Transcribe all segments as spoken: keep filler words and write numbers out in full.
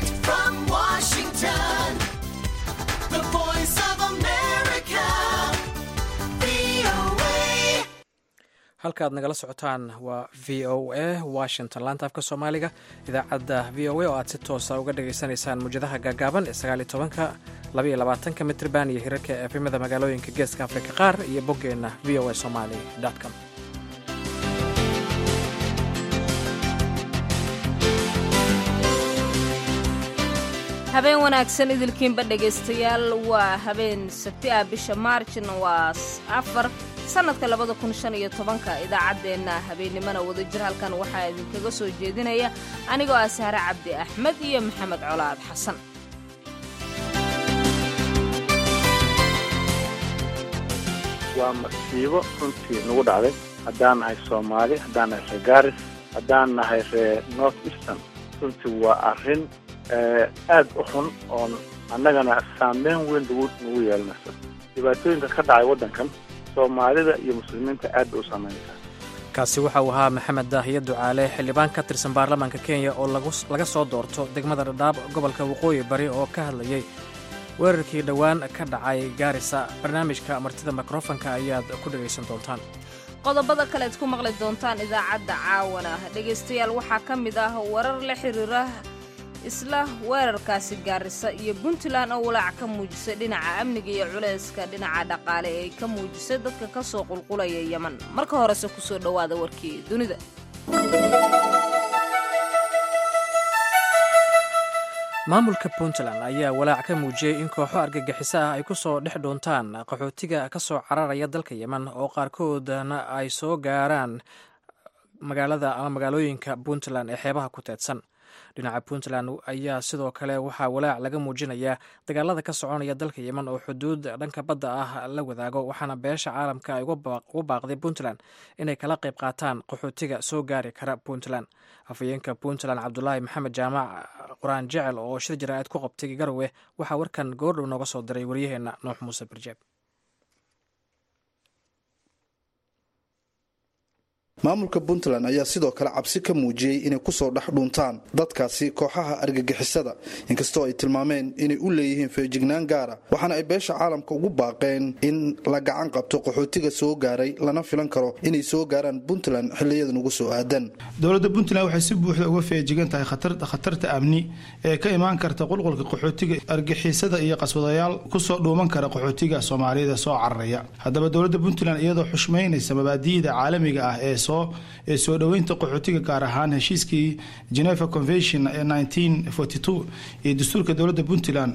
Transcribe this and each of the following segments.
Direct from Washington, the voice of America, V O A. halka aad nagala socotaan waa v o a washington laanta afka soomaaliga idaacadda v o a oo aad si toosa uga dhagaysanaysaan muwjadaha gaagaaban ee sagaal iyo tobanka laba iyo labaatanka mitriban iyo hirarka efemada magaalooyinka geeska afrika qaar iyo boggeenna v o a somali com. habeen wanaagsan idilkiinba dhegaystayaal waa habeen sabti ah bisha maarjna waa afar sanadka labada kun shan iyo tobanka idaacaddeenna habeennimana wadajir halkan waxaa idinkaga soo jeedinaya anigoo ah sahre cabdi axmed iyo maxamed colaad xasan. waa masiibo runtii nagu dhacday haddaan nahay soomaali haddaan nahay reer gaaris haddaan nahay reer north eastern runtii waa arrin aad u xun oon annagana saameyn weyn nagu nagu yeelanayso dhibaatooyinka ka dhacay waddankan soomaalida iyo muslimiinta aad bay u saameynaysaa. kaasi waxa uu ahaa maxamed daahiye ducaale xildhibaan ka tirsan baarlamaanka kenya oo laga soo doorto degmada dhadhaab gobolka waqooyi bari oo ka hadlayay weerarkii dhowaan ka dhacay gaarisa. barnaamijka martida mikrofonka ayaad ku dhegaysan doontaan. qodobada kale ad ku maqli doontaan idaacadda caawana dhegaystayaal waxaa ka mid ah warar la xiriira isla weerarkaasi gaarisa iyo puntland oo walaac ka muujisay dhinaca amniga iyo culayska dhinaca dhaqaale ee ay ka muujisay dadka ka soo qulqulaya yeman. marka horese ku soo dhowaada warkii dunida. maamulka puntland ayaa walaac ka muujiyey in kooxo argagixiso ah ay ku soo dhex dhuuntaan qaxootiga ka soo cararaya dalka yeman oo qaarkoodna ay soo gaaraan magaalada ama magaalooyinka puntland ee xeebaha ku teedsan. dhinaca puntland ayaa sidoo kale waxaa walaac laga muujinayaa dagaalada ka soconaya dalka yeman oo xuduud dhanka badda ah la wadaago, waxaana beesha caalamka ay ugu baaqday puntland inay kala qayb qaataan qaxootiga soo gaari kara puntland. afhayeenka puntland cabdulaahi maxamed jaamac quraan jecel oo shir jaraa'id ku qabtay garowe waxaa warkan goordhow nooga soo diray waryaheena nuux muuse birjeeb. maamulka puntland ayaa sidoo kale cabsi ka muujiyey inay ku soo dhex dhuuntaan dadkaasi kooxaha argagixisada, inkastoo ay tilmaameen inay u leeyihiin feejignaan gaara, waxaana ay beesha caalamka ugu baaqeen in la gacan qabto qaxootiga soo gaaray lana filan karo inay soo gaaraan puntland xiliyadan ugu soo aadan. dowladda puntland waxay si buuxda uga feejigan tahay khatarta amni ee ka imaan karta qulqulka qaxootiga argagixisada iyo qaswadayaal kusoo dhuuman kara qaxootiga soomaalida soo cararaya. haddaba dowladda puntland iyadoo xushmaynaysa mabaadi'da caalamiga ah ee ee soo dhoweynta qaxootiga gaar ahaan heshiiskii Geneva Convention ee nineteen forty-two iyo dastuurka dowladda puntland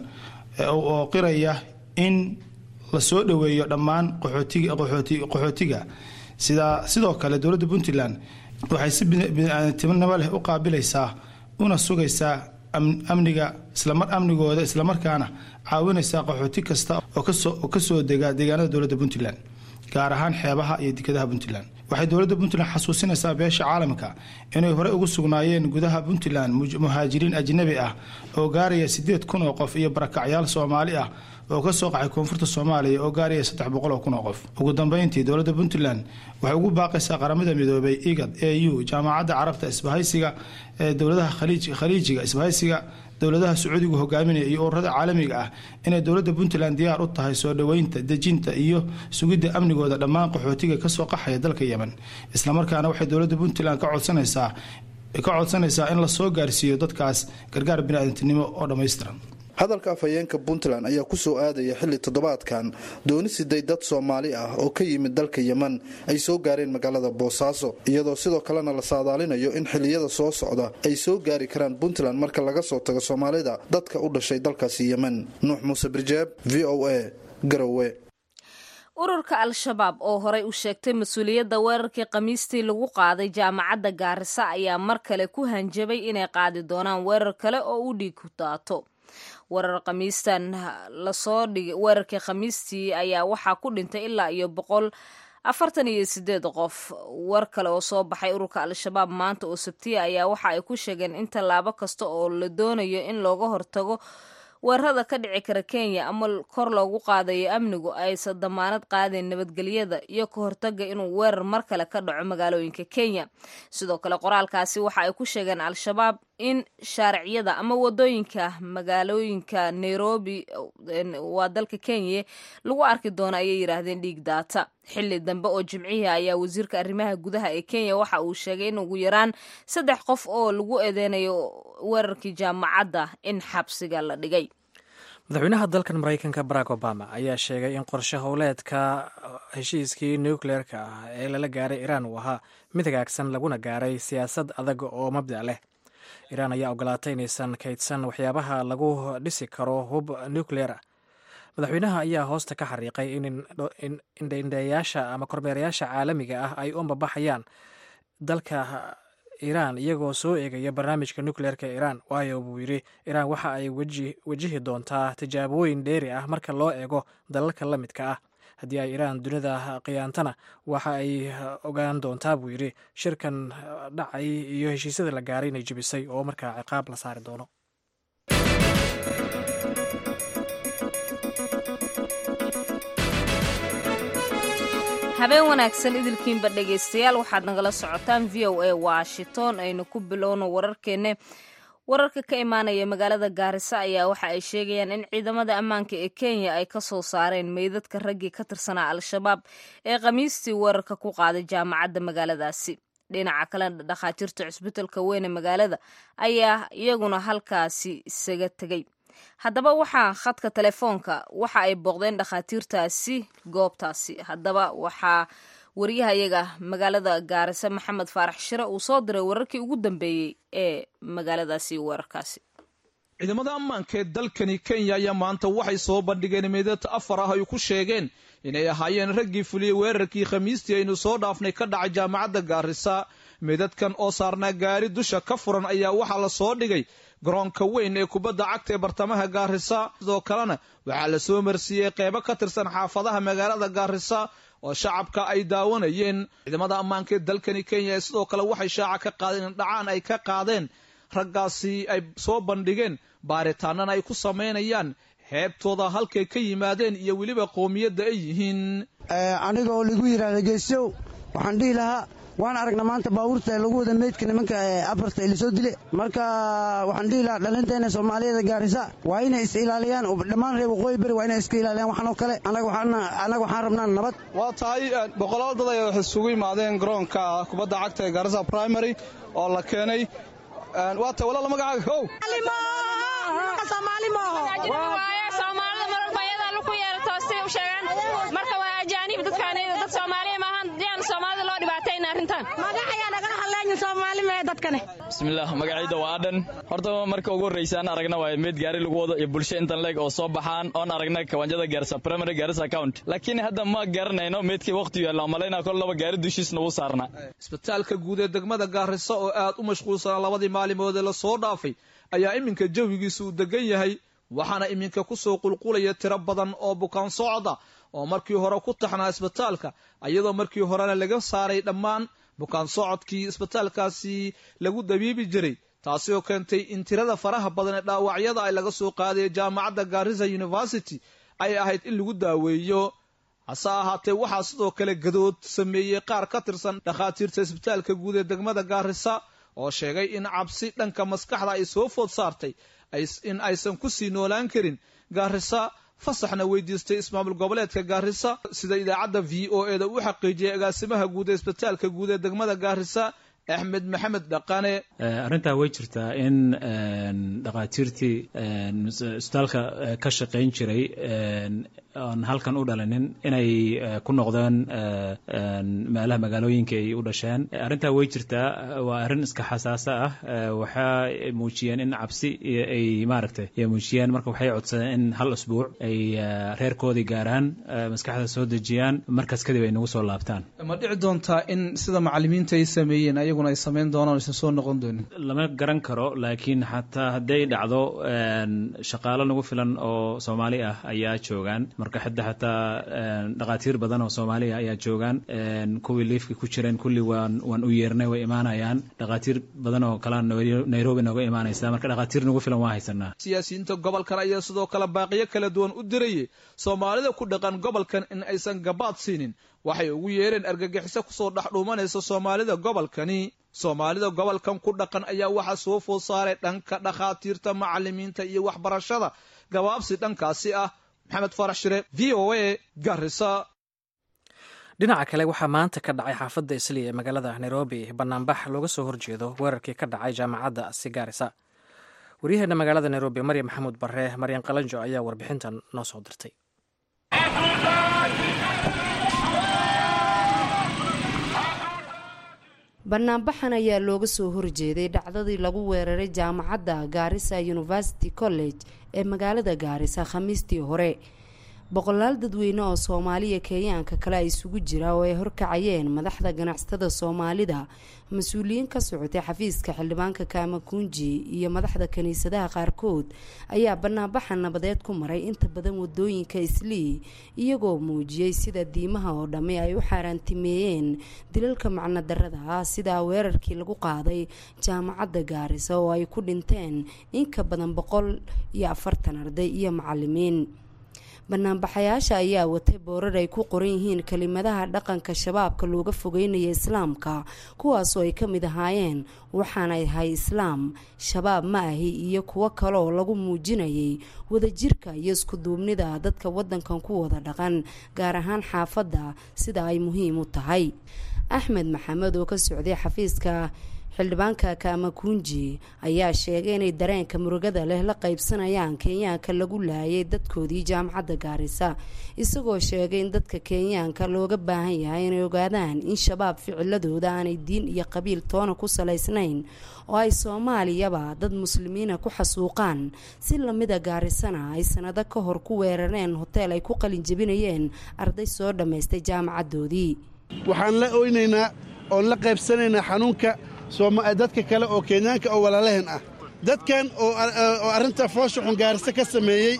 oo qiraya in la soo dhoweeyo dhammaan qaxootiga qaxootiga sida sidoo kale dowladda puntland waxay si bini'aadantinimo leh u qaabilaysaa una sugaysaa amniga islamar amnigooda islamarkaana caawinaysaa qaxooti kasta oo kasoo oo kasoo dega deegaanada dowladda puntland gaar ahaan xeebaha iyo dekedaha puntland. waxay dowladda puntland xasuusinaysaa beesha caalamka inay hore ugu sugnaayeen gudaha puntland muhaajiriin ajnabi ah oo gaaraya siddeed kun oo qof iyo barakacyaal soomaali ah oo ka soo qaxay koonfurta soomaaliya oo gaaraya saddex boqol oo kun oo qof. ugu dambeyntii dowladda puntland waxay ugu baaqaysaa qaramada midoobay igad a u jaamacadda carabta isbahaysiga ee dowladaha khaliijiga isbahaysiga dowladaha sacuudigu hogaaminaya iyo ururada caalamiga ah inay dowladda puntland diyaar u tahay soo dhoweynta dejinta iyo sugidda amnigooda dhammaan qaxootiga ka soo qaxaya dalka yemen. islamarkaana waxay dowladda puntland ka codsanaysaa ka codsanaysaa in la soo gaarsiiyo dadkaas gargaar bini'aadantinimo oo dhammaystiran. hadalka afhayeenka puntland ayaa ku soo aadaya xilli toddobaadkan dooni siday dad soomaali ah oo ka yimid dalka yeman ay soo gaareen magaalada boosaaso, iyadoo sidoo kalena la saadaalinayo in xilliyada soo socda ay soo gaari karaan puntland marka laga soo tago soomaalida dadka u dhashay dalkaasi yemen. nuux muuse birjeeb, v o a, garowe. ururka al-shabaab oo horey u sheegtay mas-uuliyadda weerarkii khamiistii lagu qaaday jaamacadda gaarisa ayaa mar kale ku hanjabay inay qaadi doonaan weerar kale oo u dhiig ku daato. weerar khamiistan lasoo dhigay weerarkii khamiistii ayaa waxaa ku dhintay ilaa iyo boqol afartan iyo sideed qof. war kale oo soo baxay ururka al-shabaab maanta oo sabtiya ayaa waxa ay ku sheegeen in tallaabo kasta oo la doonayo in looga hortago weerarada ka dhici kara kenya ama kor loogu qaadayo amnigu aysan damaanad qaadeen nabadgelyada iyo ka hortaga inuu weerar mar kale ka dhaco magaalooyinka kenya. sidoo kale qoraalkaasi waxa ay ku sheegeen al-shabaab in shaariciyada ama wadooyinka magaalooyinka Nairobi waa dalka Kenya lagu arki doono ayay yiraahdeen dhiig daata. Xilli dambe oo Jimcihi ayaa wasiirka arrimaha gudaha ee Kenya waxa uu sheegay in ugu yaraan saddex qof oo lagu eedeynayo weerarkii jaamacadda in xabsiga la dhigay. madaxweynaha dalkan Mareykanka Barack Obama ayaa sheegay in qorshe howleedka heshiiskii nuclear-ka ah ee lala gaaray Iran uu ahaa mid hagaagsan laguna gaaray siyaasad adag oo mabda' leh. Iran ayaa ogolaatay inaysan kaydsan waxyaabaha lagu dhisi karo hub nuclear ah. madaxweynaha ayaa hoosta ka xariiqay in indhaindhayaasha ama kormeerayaasha caalamiga ah ay u ambabaxayaan dalka Iran iyagoo soo eegaya barnaamijka nuclear-ka Iran, waayo buu yiri Iran waxa ay wajihi doontaa tijaabooyin dheeri ah marka loo eego dalalka la midka ah. haddii ay Iran dunida qiyaantana waxa ay ogaan doontaa buu yiri shirkan dhacay iyo heshiisyada la gaaray inay jebisay oo markaa ciqaab la saari doono. habeen wanaagsan idilkiinba dhegaystayaal waxaad nagala socotaan v o a Washington aynu ku bilowno wararkeenne. wararka ka imaanaya magaalada Gaarisa ayaa waxa ay sheegayaan in ciidamada ammaanka ee Kenya ay ka soo saareen meydadka raggii ka tirsanaa Al-Shabaab ee Khamiistii weerarka ku qaaday jaamacadda magaaladaasi. dhinaca kale dhakhaatiirta cusbitaalka weyn ee magaalada ayaa iyaguna halkaasi isaga tegay. haddaba waxaa khadka telefoonka waxa ay booqdeen dhakhaatiirtaasi goobtaasi. haddaba waxaa wariyahayaga magaalada Gaarisa Maxamed Faarax Shire uu soo diray wararkii ugu dambeeyey ee magaaladaasi weerarkaasi. ciidamada ammaanka ee dalkani Kenya ayaa maanta waxay soo bandhigeen meydad afar ah ay ku sheegeen inay ahaayeen raggii fuliyay weerarkii Khamiistii aynu soo dhaafnay ka dhacay jaamacadda Gaarisa. meydadkan oo saarnaa gaari dusha ka furan ayaa waxaa la soo dhigay garoonka weyn ee kubadda cagta ee bartamaha Gaarisa. sidoo kalena waxaa la soo marsiiyey qaybo ka tirsan xaafadaha magaalada Gaarisa oo shacabka ay daawanayeen. ciidamada ammaanka ee dalkani Kenya sidoo kale waxay shaaca ka qaadeen dhacaan ay ka qaadeen raggaasi ay soo bandhigeen baaritaanana ay ku sameynayaan heebtooda halkay ka yimaadeen iyo weliba qoomiyadda ay yihiin. anigoo lagu yiraahdo geesow waxaan dhihi lahaa waan aragna maanta baabuurta lagu wada meydka nimanka afarta ee lasoo dilay. marka waxaan dhihi lahaa dhalinteena Soomaaliyada Gaarisa waa inay is ilaaliyaan oo dhammaan reer waqooyi bari waa inay iska ilaaliyaan waxaan oo kale. anaga waxaan anaga waxaan rabnaa nabad. waa tahay boqolaal dad ay wax isugu yimaadeen garoonka kubadda cagta ee Gaarisa Primary oo la keenay. waa tahay walaal magacaaga how Soomaali ma aha Soomaalida marar bayada lagu yeelto si u sheegan marka waa ajaanib dadkaan dad Soomaali ma ahan diyan Soomaalida loo dhibaatayna arintan magaca naga hadlayeen Soomaali ma dadkane. bismillaah magacayda waa Adan. horta marka ugu horeysaan aragna waa mid gaari lagu wado iyo bulsho intan leeg oo soo baxaan oon aragna kawanjada Gaarisa Primary Gaarisa County laakiin hadda ma garanayno meedkii waqtiga la malayna kol laba gaari dushiisna uu saarna. isbitaalka guud ee degmada Gaarisa oo aad u mashquulsan labadii maalmood ee la soo dhaafay ayaa iminka jawigiisu u degan yahay waxaana iminka ku soo qulqulaya tiro badan oo bukaan socda oo markii hore ku taxnaa isbitaalka iyadoo markii horena laga saaray dhammaan bukaan socodkii isbitaalkaasi lagu dabiibi jiray taasi oo keentay in tirada faraha badan ee dhaawacyada ay laga soo qaaday jaamacadda Garissa University ay ahayd in lagu daaweeyo. hase ahaatee waxaa sidoo kale gadood sameeyey qaar ka tirsan dhakhaatiirta isbitaalka guud ee degmada Gaarisa oo sheegay in cabsi dhanka maskaxda ay soo food saartay in aysan ku sii noolaan karin Gaarisa. fasaxna weydiistay ismaamul goboleedka Gaarisa sida idaacadda V O A da u xaqiijiyay agaasimaha guud ee isbitaalka guud ee degmada Gaarisa Axmed Maxamed Dhaqane. arintaa way jirtaa in dhaqaatiirtii isbitaalka ka shaqayn jiray aan halkan u dhalanin inay ku noqdeen meelaha magaalooyinka ay u dhasheen. arintaa way jirtaa waa arin iska xasaasa ah. waxaa muujiyeen in cabsi ay maaragtay ay muujiyeen marka waxay codsadeen in hal usbuuc ay reerkoodii gaaraan maskaxda soo dejiyaan markaas kadib ay nagu soo laabtaan. ma dhici doontaa in sida macallimiinta ay sameeyeen ayaguna ay sameyn doonaan aysan soo noqon doonin? lama garan karo laakiin xataa hadday dhacdo shaqaalo nagu filan oo Soomaali ah ayaa joogaan. marka xadda xataa dhaqaatiir badan oo Soomaali ah ayaa joogaan. kuwii liifka ku jireen kulli waan waan u yeernay way imaanayaan. dhaqaatiir badan oo kala Nairobi nooga imaanaysa marka dhaqaatiir nagu filan waa haysanaa. siyaasiyiinta gobolkan ayaa sidoo kale baaqiyo kala duwan u dirayay Soomaalida ku dhaqan gobolkan in aysan gabaad siinin waxay ugu yeereen argagixiso ku soo dhaxdhuumanaysa Soomaalida gobolkani. soomaalida gobolkan ku dhaqan ayaa waxaa soo food saaray dhanka dhakhaatiirta macalimiinta iyo waxbarashada gabaabsi dhankaasi ah. maxamed farax shire, v o a, Garissa. dhinaca kale waxaa maanta ka dhacay xaafadda Islii ee magaalada Nairobi banaanbax looga soo horjeedo weerarkii ka dhacay jaamacadda Garissa. waryaheena magaalada Nairobi Maryam Maxamuud Barre Maryan Qalanjo ayaa warbixintan noo soo dirtay. banaanbaxan ayaa looga soo horjeeday dhacdadii lagu weeraray jaamacadda Garissa University College ee magaalada Garissa khamiistii hore. boqolaal dadweyne oo Soomaaliya Kenyaanka kale ay isugu jira oo ay horkacayeen madaxda ganacsatada Soomaalida, mas-uuliyiin ka socotay xafiiska xildhibaanka Kamakunji iyo madaxda kaniisadaha qaarkood ayaa banaanbaxa nabadeed ku maray inta badan wadooyinka Islii, iyagoo muujiyay sida diimaha oo dhammi ay u xaaraantimeeyeen dilalka macno darrada ah sida weerarkii lagu qaaday jaamacadda Garissa oo ay ku dhinteen in ka badan boqol iyo afartan arday iyo macalimiin. banaanbaxayaasha ayaa watay boorar ay ku qoran yihiin kelimadaha dhaqanka shabaabka looga fogeynaya islaamka, kuwaasoo ay ka mid ahaayeen waxaana ahay islaam, shabaab ma ahi iyo kuwo kale oo lagu muujinayay wadajirka iyo isku duubnida dadka wadankan ku wada dhaqan, gaar ahaan xaafadda sida ay muhiim u tahay. Axmed Maxamed oo ka socday xafiiska xildhibaanka Kamakunji ayaa sheegay inay dareenka murugada leh la qaybsanayaan Kenyaanka lagu laayay dadkoodii jaamacadda Garissa, isagoo sheegay in dadka Kenyaanka looga baahan yahay inay ogaadaan in shabaab ficiladooda aanay diin iyo qabiil toona ku salaysnayn oo ay Soomaaliyaba dad muslimiina ku xasuuqaan si lamida Garissana ay sanado ka hor ku weerareen hotel ay ku qalin jabinayeen arday soo dhammaystay jaamacadoodii. waxaan la oynaynaa oo la qaybsanaynaa xanuunka dadka kale oo Kenyaanka oo walaalaheen ah. dadkan oo arrinta foosha xun Garissa ka sameeyey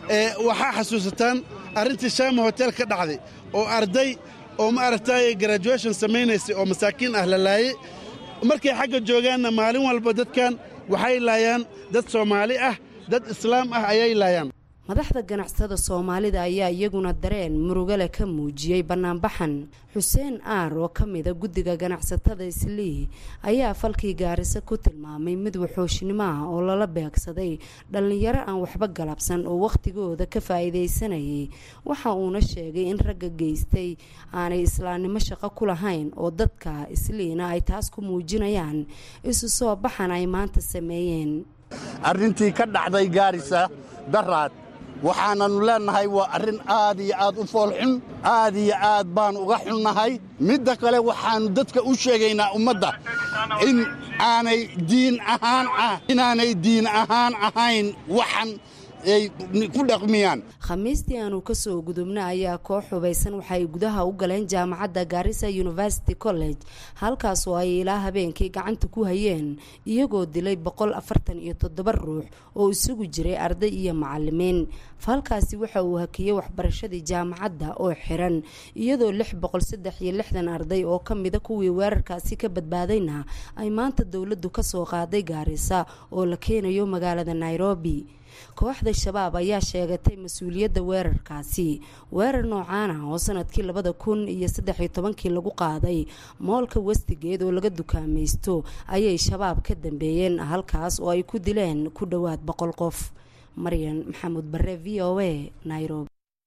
waxaa xasuusataan arrintii Shama Hotel ka dhacday oo arday oo ma aragtay graduation sameeynaysa oo masaakiin ah la laayay. markay xagga joogaanna maalin walba dadkan waxay laayaan dad Soomaali ah, dad Islaam ah ayay laayaan. madaxda ganacsatada Soomaalida ayaa iyaguna dareen murugale ka muujiyay banaanbaxan. Xuseen Aar oo ka mid ah guddiga ganacsatada Islii ayaa falkii Garissa ku tilmaamay mid wuxuushnimo ah oo lala beegsaday dhalinyaro aan waxba galabsan oo waqtigooda ka faa'iideysanayay. waxa uuna sheegay in ragga geystay aanay islaamnimo shaqo ku lahayn oo dadka Isliina ay taas ku muujinayaan isu soo baxan ay maanta sameeyeen. arrintii ka dhacday Garissa daraad waxaananu leenahay waa arrin aad iyo aad u foolxun, aad iyo aad baan uga xunnahay. midda kale waxaannu dadka u sheegaynaa ummadda in aanay diin ahaan ah inaanay diin ahaan ahayn waxan ay ku dhaqmiyaan. khamiistii aanu ka soo gudubna ayaa koox hubaysan waxay gudaha u galeen jaamacadda Garissa University College, halkaas oo ay ilaa habeenkii gacanta ku hayeen iyagoo dilay boqol afartan iyo toddoba ruux oo isugu jiray arday iyo macalimiin. falkaasi waxa uu hakiyay waxbarashadii jaamacadda oo xiran, iyadoo lix boqol saddex iyo lixdan arday oo ka mid ah kuwii weerarkaasi ka badbaadayna ay maanta dawladdu ka soo qaaday Garissa oo la keenayo magaalada Nairobi. kooxda shabaab ayaa sheegatay mas-uuliyadda weerarkaasi. weerar noocaan ah oo sanadkii labada kun iyo saddex iyo tobankii lagu qaaday moolka Westgate oo laga dukaamaysto ayay shabaab ka dambeeyeen, halkaas oo ay ku dileen ku dhowaad boqol qof. Maryan Maxamuud Barre, V O A, Nairobi.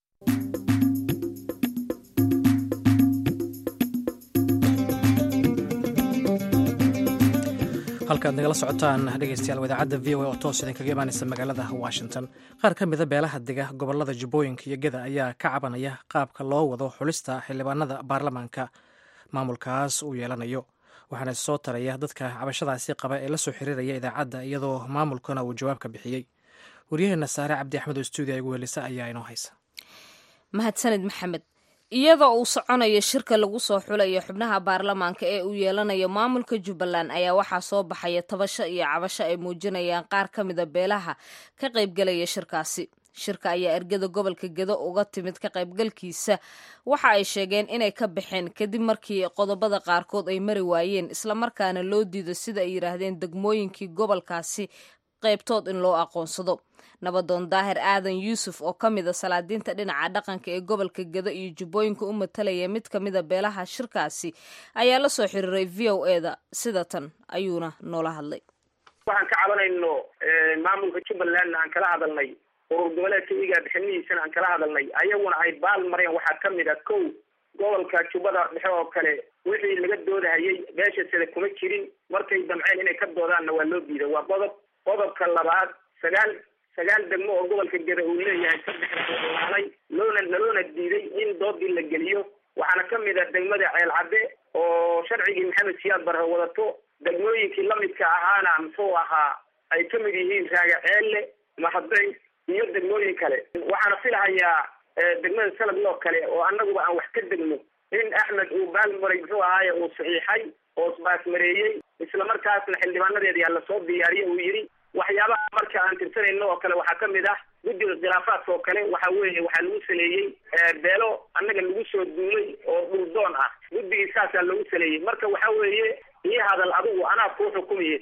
halkaad nagala socotaan dhegeystayaal wadaacadda v o a oo toos idinkaga imaanaysa magaalada Washington. qaar ka mida beelaha dega gobolada Jubbooyinka iyo Geda ayaa ka cabanaya qaabka loo wado xulista xildhibaanada baarlamaanka maamulkaas uu yeelanayo, waxaana soo taraya dadka cabashadaasi qaba ee la soo xiriiraya idaacadda iyadoo maamulkuna uu jawaab ka bixiyey. waryaheena Saare Cabdi Axmed oo stuudiga igu helisa ayaa inoo haysa. mahadsanid Maxamed. iyadoo uu soconayo shirka lagu soo xulayo xubnaha baarlamaanka ee uu yeelanayo maamulka Jubbaland ayaa waxaa soo baxaya tabasho iyo cabasho ay muujinayaan qaar ka mida beelaha ka qaybgalaya shirkaasi. shirka ayaa ergada gobolka Gedo uga timid ka qaybgalkiisa waxa ay sheegeen inay ka baxeen kadib markii qodobada qaarkood ay mari waayeen, isla markaana loo diido sida ay yiraahdeen degmooyinkii gobolkaasi qaybtood in loo aqoonsado. nabadoon daahir aadan yuusuf oo ka mid a salaadiinta dhinaca dhaqanka ee gobolka Gedo iyo Jubbooyinka u matalaya mid ka mid a beelaha shirkaasi ayaa la soo xiriiray V O A da sida tan ayuuna noola hadlay. waxaan ka cabanayno maamulka Jubbaland aan kala hadalnay urur goboleedka iga bixinihiisana aan kala hadalnay ayaguna ay baal mareen waxaa ka mid ah kow gobolka Jubbada dhexe oo kale wixii laga doodahayay beesha sida kuma jirin markay damceen inay ka doodaanna waa loo diiday waa qodob qodobka labaad sagaal sagaal degmo oo gobolka Gedo uu leeyahay saddex laalay loona loona diiday in doodii la geliyo waxaana ka mid ah degmada Ceel Cadde oo sharcigii Maxamed Siyaad Barre wadato degmooyinkii la midka ahaana muxuu ahaa ay ka mid yihiin Raaga Ceelle Mahadey iyo degmooyin kale waxaana filahayaa degmada Salad loo kale oo annaguba aan wax ka degno in Axmed uu baalmaray muxuu ahaaye uu saxiixay oo isbaas mareeyay isla markaasna xildhibaanadeedii la soo diyaariyay uu yiri waxyaabaha marka aan tirsanayno oo kale waxaa ka mid ah guddiga khilaafaadka oo kale waxa weeye waxaa lagu saleeyey beelo annaga lagu soo duulay oo dhuldoon ah guddigii saasaa lagu saleeyey marka waxa weeye iyo hadal adigu anaa kuu xukumayay.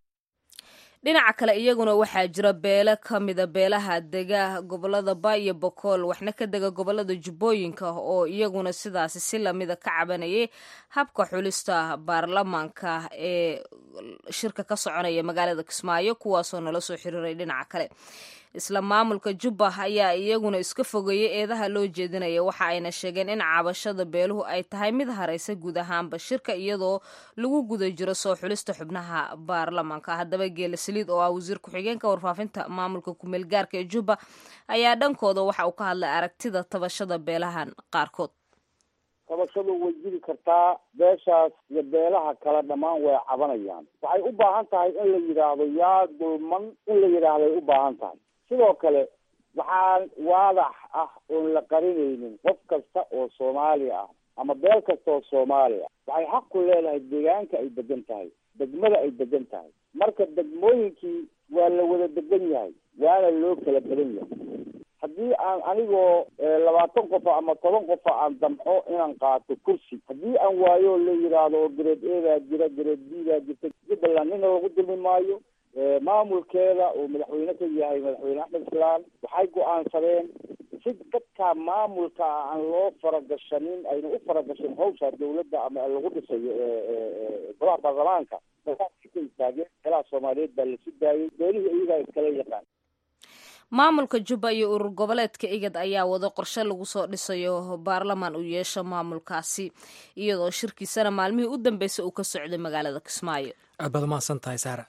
dhinaca kale iyaguna waxaa jira beelo ka mida beelaha dega gobolada Bay iyo Bokool waxna ka dega gobolada Jubbooyinka oo iyaguna sidaasi si lamida ka cabanayay habka xulista baarlamaanka ee shirka ka soconaya magaalada Kismaayo kuwaasoo nala soo xiriiray dhinaca kale. isla maamulka Jubba ayaa iyaguna iska fogeeyay eedaha loo jeedinaya waxa ayna sheegeen in cabashada beeluhu ay tahay mid hareysa guud ahaanba shirka iyadoo lagu guda jiro soo xulista xubnaha baarlamaanka. haddaba Geele Saliid oo ah wasiir ku-xigeenka warfaafinta maamulka ku-meel gaarka ee Jubba ayaa dhankooda waxa uu ka hadlay aragtida tabashada beelahan qaarkood. tabashadu way jiri kartaa beeshaas iyo beelaha kale dhammaan way cabanayaan waxay u baahan tahay in la yidhaahdo yaa dulman in la yidhaahdo ay u baahan tahay sidoo kale waxaa waadax ah oon la qarinaynin qof kasta oo Soomaali ah ama beel kasta oo Soomaali ah waxay xaq ku leedahay deegaanka ay degan tahay degmada ay degan tahay marka degmooyinkii waa la wada degan yahay waana loo kala badan yahay haddii aan anigoo labaatan qof ama toban qof aan damco inaan qaato kursi haddii aan waayo la yidhaahdo grade A jira grade B jirta Jubbaland in lagu dulmi maayo maamulkeeda oo madaxweyne ka yahay madaxweyne Axmed Islaan waxay go'aansadeen si dadka maamulka aan loo faragashanin ayna u faragashan hawsha dawladda ama lagu dhisayo golaha baarlamaanka kala Soomaaliyeed baa la sidaayay beelihii iyaga iskala yaqaan. maamulka Jubba iyo urur goboleedka Igad ayaa wada qorshe lagu soo dhisayo baarlamaan u yeesho maamulkaasi iyadoo shirkiisana maalmihii u dambeysay uu ka socday magaalada Kismaayo. aad baad mahadsan tahay Saara.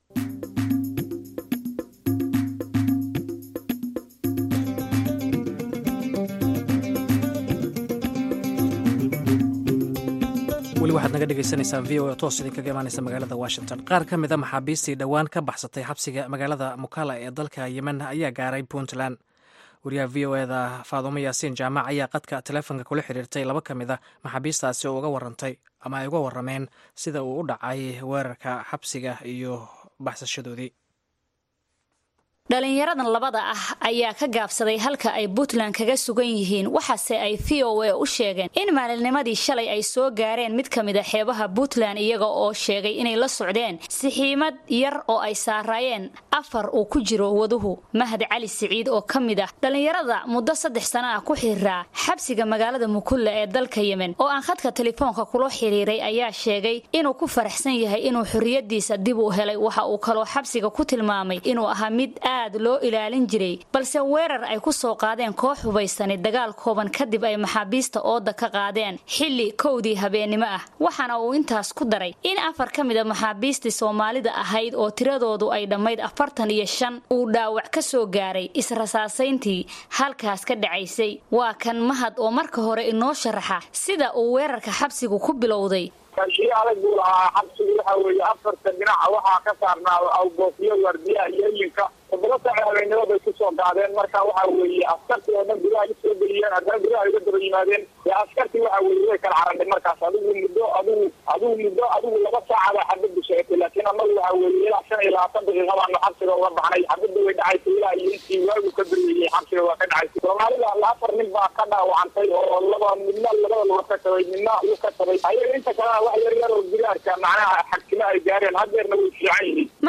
weli waxaad naga dhegeysaneysaan V O A toos idinkaga imaaneysa magaalada Washington. qaar ka mid a maxaabiistii dhowaan ka baxsatay xabsiga magaalada Mukalla ee dalka Yemen ayaa gaaray Puntland. wariyaha V O A da Faadumo Yaasiin Jaamac ayaa qadka telefoonka kula xiriirtay laba ka mid a maxaabiistaasi oo uga warantay ama ay uga warameen sida uu u dhacay weerarka xabsiga iyo baxsashadoodii. dhalinyaradan labada ah ayaa ka gaabsaday halka ay Puntland kaga sugan yihiin waxaase ay V O A u sheegeen in maalinnimadii shalay ay soo gaareen mid ka mid ah xeebaha Puntland iyaga oo sheegay inay la socdeen sixiimad yar oo ay saarayeen afar uu ku jiro waduhu. Mahad Cali Siciid oo ka mid ah dhalinyarada muddo saddex sano ah ku xiraa xabsiga magaalada Mukalla ee dalka Yemen oo aan khadka telefoonka kula xiriiray ayaa sheegay inuu ku faraxsan yahay inuu xorriyadiisa dib u helay waxa uu kaloo xabsiga ku tilmaamay inuu ahaa mid aad loo ilaalin jiray balse weerar ay ku soo qaadeen koox hubaysan dagaal kooban kadib ay maxaabiista ooda ka qaadeen xilli kowdii habeenimo ah waxaana uu intaas ku daray in afar ka mid ah maxaabiistii Soomaalida ahayd oo tiradoodu ay dhamayd afartan iyo shan uu dhaawac ka soo gaaray israsaasayntii halkaas ka dhacaysay. waa kan Mahad oo marka hore inoo sharaxa sida uu weerarka xabsigu ku bilowday. kii adag buu lahaa xabsigu waxa weeye afarta dhinac waxaa ka saarnaa awgoofyo wardiyaha iyo ilinka toddoba saac habeenimo bay ku soo qaadeen marka waxa weeye askartii oo dhan gudaha soo geliyeen haddana gudaha uga daba yimaadeen ee askartii waxa weeye way kala carareen markaas adigu muddo adigu adigu muddo adigu laba saacada xabaddu sheegtay laakiin annagu waxa weeye ilaa shan iyo labaatan daqiiqo baanu xabsiga uga baxnay xabaddu way dhacaysay ilaa iyo intii waagu ka beriyey xabsiga waa ka dhacaysay Soomaalida afar nin baa ka dhaawacantay oo laba midna labada loo ka tabay midna uu ka tabay ayaga inta kale wax yar yar oo digaarka macnaha xakima ay gaareen hadeerna way fiican yihiin.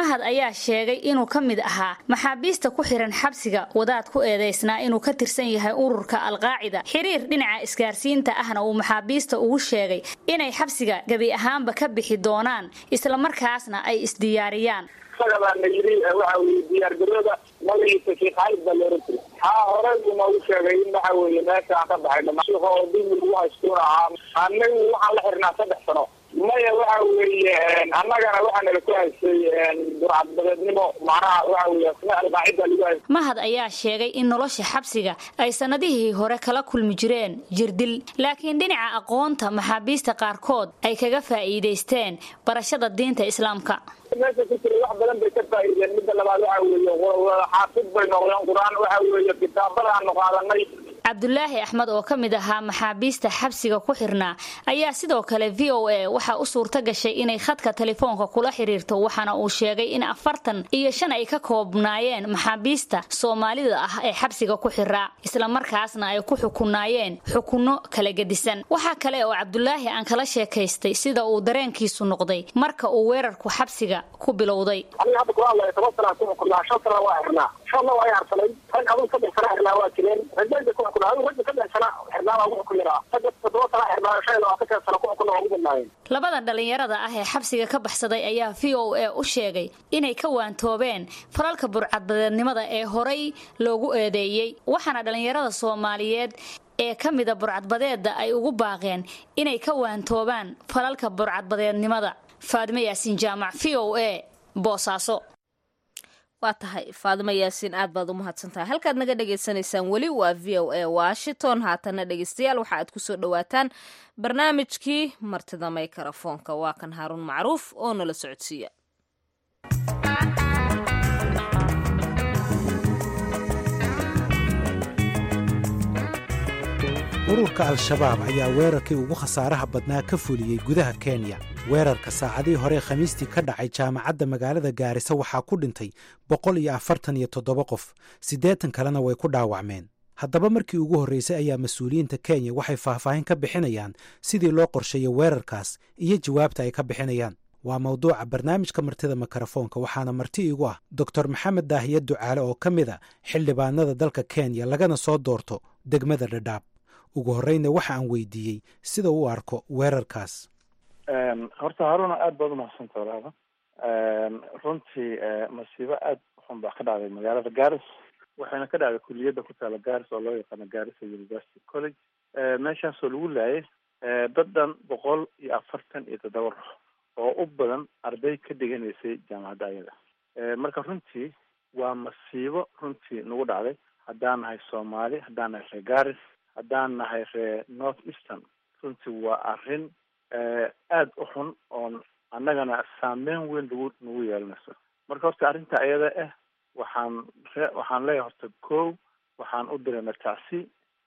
mahad ayaa sheegay inuu ka mid ahaa maxaabiista ku xiran xabsiga wadaad ku eedeysnaa inuu ka tirsan yahay ururka alqaacida xiriir dhinaca isgaarsiinta ahna uu maxaabiista ugu sheegay inay xabsiga gebi ahaanba ka bixi doonaan isla markaasna ay isdiyaariyaan isagabaa la yidhi waxa weye diyaargarooda magaciisa sheekh khaalid baa looran jiray haa horey buu noogu sheegay in waxa weeye meeshaan ka baxay dhama sheekh oo dimi lagu haystuun ahaa annagu waxaan la xirnaa saddex sano maya waxa weeye annagana waxaa nala ku haysay burcadbadeednimo macnaha waxa weeye asna alqaacida lagu haysay mahad ayaa sheegay in nolosha xabsiga ay sanadihii hore kala kulmi jireen jirdil laakiin dhinaca aqoonta maxaabiista qaarkood ay kaga faa'iidaysteen barashada diinta islaamka meesha ku jira wax badan bay ka faa'iideen midda labaad waxa weeye xaafid bay noqdeen qur-aan waxa weeye kitaabadaanu qaadanay cabdulaahi axmed oo ka mid ahaa maxaabiista xabsiga ku xirnaa ayaa sidoo kale v o a waxaa u suurto gashay inay khadka telefoonka kula xiriirto waxaana uu sheegay in afartan iyo shan ay ka koobnaayeen maxaabiista soomaalida ah ee xabsiga ku xiraa islamarkaasna ay ku xukunaayeen xukunno kala gedisan waxaa kale oo cabdulaahi aan kala sheekaystay sida uu dareenkiisu noqday marka uu weerarku xabsiga ku bilowday labada dhalinyarada ah ee xabsiga ka baxsaday ayaa v o a u sheegay inay ka waantoobeen falalka burcadbadeednimada ee horay loogu eedeeyey waxaana dhalinyarada soomaaliyeed ee ka mida burcadbadeeda ay ugu baaqeen inay ka waantoobaan falalka burcadbadeednimada faadime yaasiin jaamac v o a boosaaso waa tahay faadimo yaasiin aad baad u mahadsantahay halkaad naga dhagaysanaysaan weli waa v o a washington haatana dhegaystayaal waxa aad kusoo dhawaataan barnaamijkii martida mikrafoonka waa kan haaruun macruuf oo nala socodsiiya ururka al-shabaab ayaa weerarkii ugu khasaaraha badnaa ka fuliyey gudaha kenya weerarka saacadii hore khamiistii ka dhacay jaamacadda magaalada gaarisa waxaa ku dhintay boqol iyo afartan iyo toddoba qof siddeetan kalena way ku dhaawacmeen haddaba markii ugu horraysay ayaa mas-uuliyiinta kenya waxay faahfaahin ka bixinayaan sidii loo qorsheeyey weerarkaas iyo jawaabta ay ka bixinayaan waa mawduuca barnaamijka martida mikrofoonka waxaana marti igu ah doctor maxamed daahiye ducaale oo ka mid a xildhibaanada dalka kenya lagana soo doorto degmada dhadhaab ugu horreyna waxa aan weydiiyey sida uu arko weerarkaas horta haaruna aada baad umahadsantaa walaaba runtii masiibo aada xun baa ka dhacday magaalada garis waxayna ka dhacday kuliyadda ku taala garis oo loo yaqaano garissa university college meeshaasoo lagu laayay dad dhan boqol iyo afartan iyo toddoba ruux oo u badan arday ka dhiganaysay jaamacadda ayada marka runtii waa masiibo runtii nagu dhacday haddaan nahay soomaali haddaan nahay reer garis haddaan nahay reer north eastern runtii waa arrin aada u xun oon annagana saameyn weyn lagu nagu yeelanayso marka horta arrinta ayada ah waxaan ree waxaan leeyahay horta kow waxaan u dirayna tacsi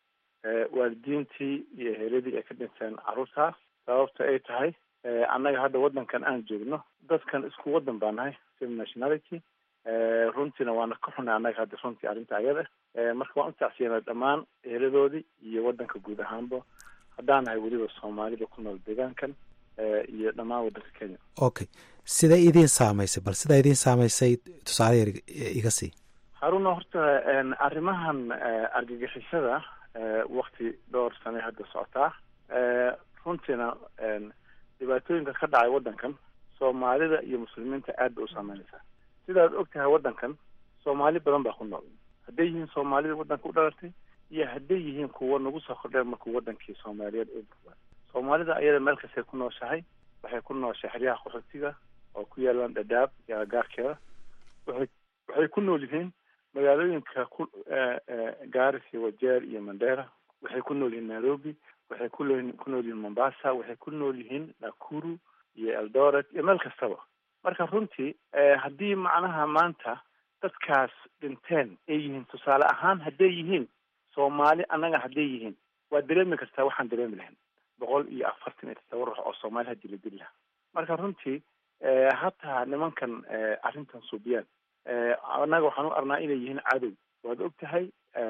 waalidiintii iyo eheladii ay ka dhinteen carruurtaas sababta ay tahay annaga hadda waddankan aan joogno dadkan isku waddan baa nahay same nationality runtiina waana ka xunay annaga hadda runtii arrinta ayada marka waan u tacsiyana dhammaan eheladoodii iyo waddanka guud ahaanba haddaan nahay weliba soomaalida ku nool deegaankan iyo dhammaan waddanka kenya okay siday idiin saamaysay bal sidaa idiin saamaysay tusaale yar iga sii haruna horta arrimahan argagixisada wakti dhowr sane hadda socotaa runtiina dhibaatooyinka ka dhacay waddankan soomaalida iyo muslimiinta aad bay u saameynaysaa sidaad og tahay waddankan soomaali badan baa ku nool hadday yihiin soomaalida waddanka u dhalatay iyo hadday yihiin kuwa nagu soo kordheen markuu waddankii soomaaliyeed u burbaa soomaalida ayada meel kastay ku nooshahay waxay ku nooshahay xeryaha qaxootiga oo ku yaalaan dhadhaab iyo agaarkeeda waxay waxay ku nool yihiin magaalooyinka ku gaaris iyo wajeer iyo mandera waxay ku nool yihiin nairobi waxay ku nool ku nool yihiin mombasa waxay ku nool yihiin nakuru iyo eldoret iyo meel kastaba marka runtii haddii macnaha maanta dadkaas dhinteen ay yihiin tusaale ahaan hadday yihiin soomaali annaga hadday yihiin waa dareemi kartaa waxaan dareemi lahayn boqol iyo afartan iyo todoba ruux oo soomaali hadii la dili lahaa marka runtii hataa nimankan arrintan suubiyaan annaga waxaan u arnaa inay yihiin cadow waad og tahay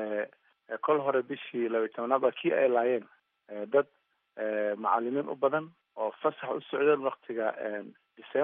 kol hore bishii laba iyo tobanaad baa kii ay laayeen dad macalimiin u badan oo fasax u socdeen waktiga december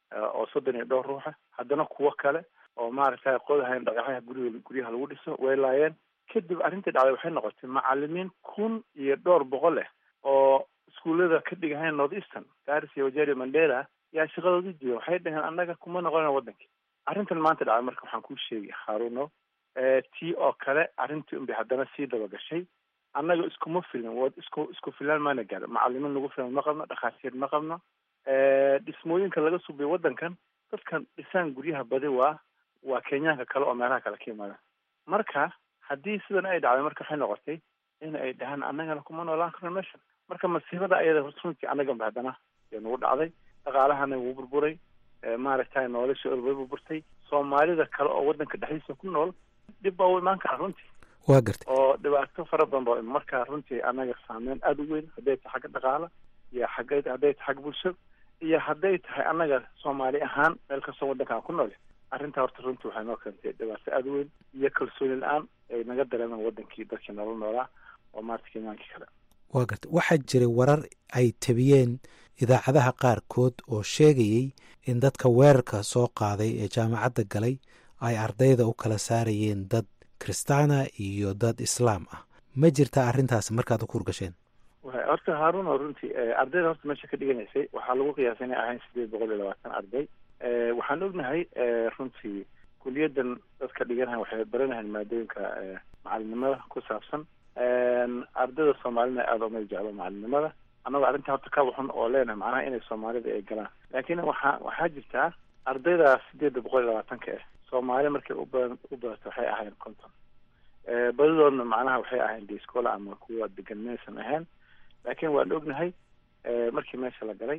oo soddon iyo dhowr ruuxa, haddana kuwo kale oo maaragtay qodahayn dhagaxyaha guriga guryaha lagu dhiso way laayeen. kadib arrintii dhacday waxay noqotay macalimiin kun iyo dhowr boqol leh oo iskuullada ka dhigahayn north eastern Garis iyo Wajir Mandela yaa shaqadooda jooga. waxay dhaheen annaga kuma noqonayno waddankii. arrintan maanta dhacday marka waxaan kuu sheegay Haruno tii oo kale arrintii unbay haddana sii daba gashay. annaga iskuma filan wad isku isku filan maana gaaro. macalimiin nagu filan ma qabno, dhakhaatiir ma qabno. dhismooyinka laga suubay waddankan dadkan dhisaan guryaha badi waa waa Kenyaanka kale oo meelaha kale ka yimaada. marka haddii sidan ay dhacday marka waxay noqotay in ay dhahaan annagana kuma noolaan karno meeshan. marka masiibada ayada runtii annaganba haddana ee nagu dhacday. dhaqaalahana wuu burburay, maaragtay nolosha way burburtay. soomaalida kale oo waddanka dhexdiisa ku nool dhib baa u imaan kara runtii. waa gartay oo dhibaato fara badan baa marka runtii annaga saameyn aada u weyn hadday tahay xagga dhaqaala iyo xagga hadday tahay xagga bulsho iyo hadday tahay annaga Soomaali ahaan meel kastoo waddanka ku nool. arrinta horta runtii waxay noo keentay dhibaato aada weyn iyo kalsooni la-aan ay naga dareemaan waddankii dadkii nolol noolaa oo maarta Kenyaankii kale. waa gartay waxaa jiray warar ay tabiyeen idaacadaha qaarkood oo sheegayey in dadka weerarka soo qaaday ee jaamacadda galay ay ardayda u kala saarayeen dad kristaana iyo dad islaam ah. ma jirtaa arrintaasi markaad u kurgasheen? horta Haruno runtii ardayda horta meesha ka dhiganaysay waxaa lagu qiyaasay inay ahayn sideed boqol iyo labaatan arday. waxaan ognahay runtii kuliyaddan dadka dhiganahay waxay baranahayn maadooyinka macalinimada ku saabsan. ardayda Soomaalina aada uma jeclo macalinimada. annaga arrinta horta ka waxun oo leenahay macnaha inay Soomaalida ay galaan. laakiin waxaa waxaa jirtaa ardayda sideed boqol iyo labaatanka ah Soomaali markay u badan u badato waxay ahayn konton. badidoodna macnaha waxay ahayn diskola ama kuwa degan maysan ahayn. laakiin waan ognahay markii meesha la galay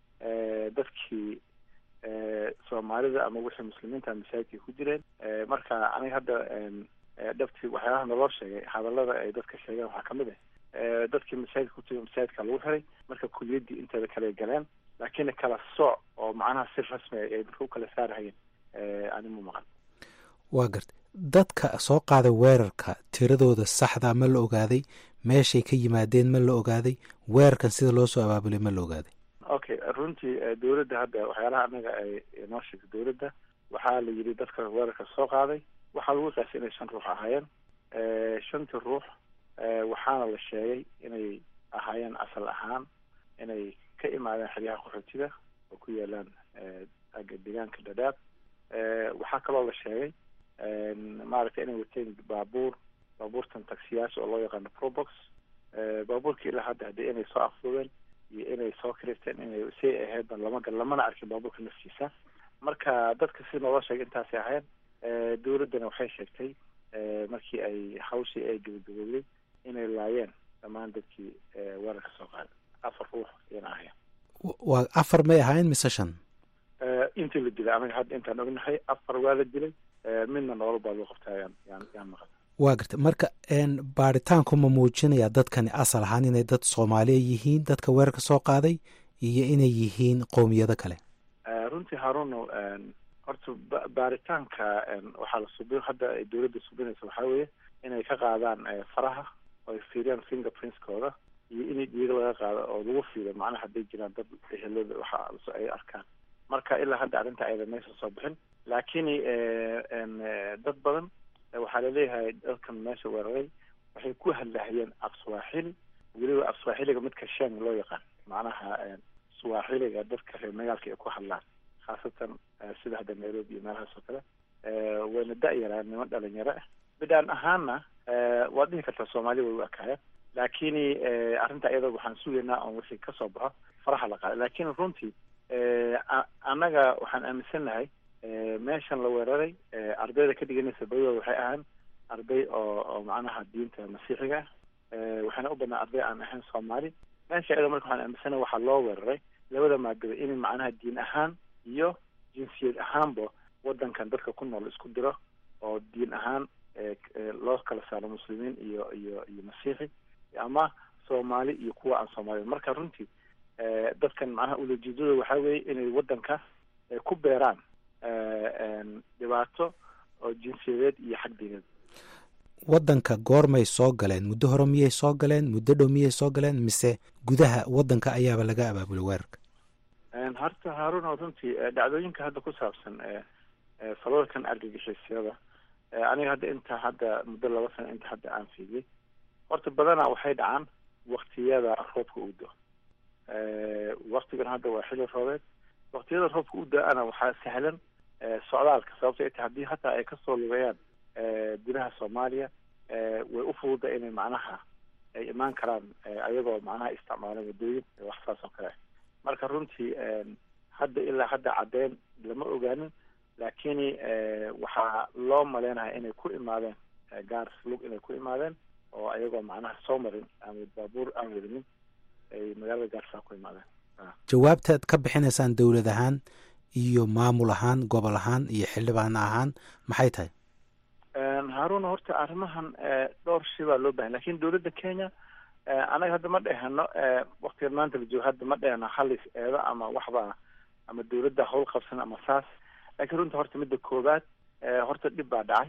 dadkii Soomaalida ama wixii muslimiinta masaajidka ku jireen. marka aniga hadda dhabtii waxyaalaha naloo sheegay hadallada ay dadka sheegeen waxaa kamid ah dadkii masaajidka ku jiray masaajidka lagu xiray. marka kuliyaddii inteeda kale galeen laakiin kala sooc oo macnaha si rasmi ay dadka u kala saarahayeen anima maqan. waa gartay dadka soo qaaday weerarka tiradooda saxda ma la ogaaday? meeshay ka yimaadeen ma la ogaaday? weerarkan sida loo soo abaabulay ma la ogaaday? okay runtii dawladda hadda waxyaalaha annaga ay noo sheegtay dawladda waxaa la yidhi dadka weerarka soo qaaday waxaa lagu qiyaasay inay shan ruux ahaayeen. shantii ruux waxaana la sheegay inay ahaayeen asal ahaan inay ka imaadeen xeryaha qaxootiga oo ku yaalaan agga deegaanka Dadaab. waxaa kaloo la sheegay maaragtay inay wateen baabuur baabuurtan taksiyaasha oo loo yaqaano probox. baabuurkii ilaa hadda haddii inay soo afduubeen iyo inay soo kiristeen inay say ahayd ban lama gal lamana arkin baabuurka naftiisa. marka dadka si noola sheegay intaasay ahayn. dawladdana waxay sheegtay markii ay hawshii ay gabagabowday inay laayeen dhammaan dadkii weerarka soo qaaday. afar ruux ayana ahayn. waa afar may ahayn mise shan? intii la dilay aniga hadda intaan ognahay afar waa la dilay. midna nolol baa loo qabtaa yaan yaan yaan maqan. waa gartay marka baaritaanku ma muujinaya dadkani asal ahaan inay dad Soomaaliya yihiin dadka weerarka soo qaaday iyo inay yihiin qowmiyado kale? runtii Haruno horta baaritaanka waxaa la subiyo hadda ay dawladda subinaysa waxaa weeye inay ka qaadaan faraha oo ay fiiriyaan fingerprintskooda iyo inay dhiiga laga qaado oo lagu fiiriyo macnaha hadday jiraan dad ehelada waxa ay arkaan. marka ilaa hadda arrinta ayada maysa soo bixin. laakiin dad badan waxaa laleeyahay dadkan meesha weeraray waxay ku hadlahayeen af Swahili, weliba af Swahiliga midka Sheng loo yaqaan. macnaha Swahiliga dadka reer magaalka ay ku hadlaan khaasatan sida hadda Nairobi iyo meelahaas oo kale. wayna da-yaraan niman dhalinyaro ah. bidhaan ahaanna waa dhihi kartaa Soomaali way u ekaayeen. laakiin arrinta iyada waxaan sugaynaa on wixii ka soo baxo faraha la qaaday. laakiin runtii annaga waxaan aaminsanahay meeshan la weeraray ardayda ka dhiganaysa badidooda waxay ahaan arday oo oo macnaha diinta masiixiga ah. waxaana u badnaa arday aan ahayn Soomaali. meesha iyada marka waxaan aaminsanahay waxaa loo weeraray labada maadaba in macnaha diin ahaan iyo jinsiyad ahaanba waddankan dadka ku nool isku diro oo diin ahaan loo kala saaro muslimiin iyo iyo iyo masiixi ama Soomaali iyo kuwa aan Soomaali. marka runtii dadkan macnaha ujeedadooda waxaa weeye inay waddanka ku beeraan dhibaato oo jinsiyadeed iyo xag diineed. waddanka goormay soo galeen? muddo hore miyay soo galeen? muddo dhow miyay soo galeen mise gudaha waddanka ayaaba laga abaabulay weerarka? horta haarun oo runtii dhacdooyinka hadda ku saabsan falalkan argagixisyada aniga hadda inta hadda muddo laba sano inta hadda aan fiidiyey horta badanaa waxay dhacaan waktiyada roobka u do waktigan hadda waa xilli roobeed waktiyada roobka u da-ana waxaa sahlan socdaalka sababto ay tahay haddii hataa ay kasoo lugayaan gudaha soomaaliya way u fududa inay macnaha ay imaan karaan ayagoo macnaha isticmaalan wadooyin wax saas oo kale marka runtii hadda ilaa hadda caddeyn lama ogaanin laakiin waxaa loo maleynayaa inay ku imaadeen gaaris lug inay ku imaadeen oo ayagoo macnaha soo marin ama baabuur aan wadinin ay magaalada gaarisa ku imaadeen. jawaabtaad ka bixinaysaan dowlad ahaan iyo maamul ahaan gobol ahaan iyo xildhibaan ahaan maxay tahay? haaruna horta arrimahan dhowr shay baa loo bahan lakin dowladda kenya anaga hadda ma dheheno waktiga maanta la joogo hadda ma dheheno halis eeda ama waxba ama dowladda hawl qabsan ama saas laakiin runta horta midda koowaad horta dhib baa dhacay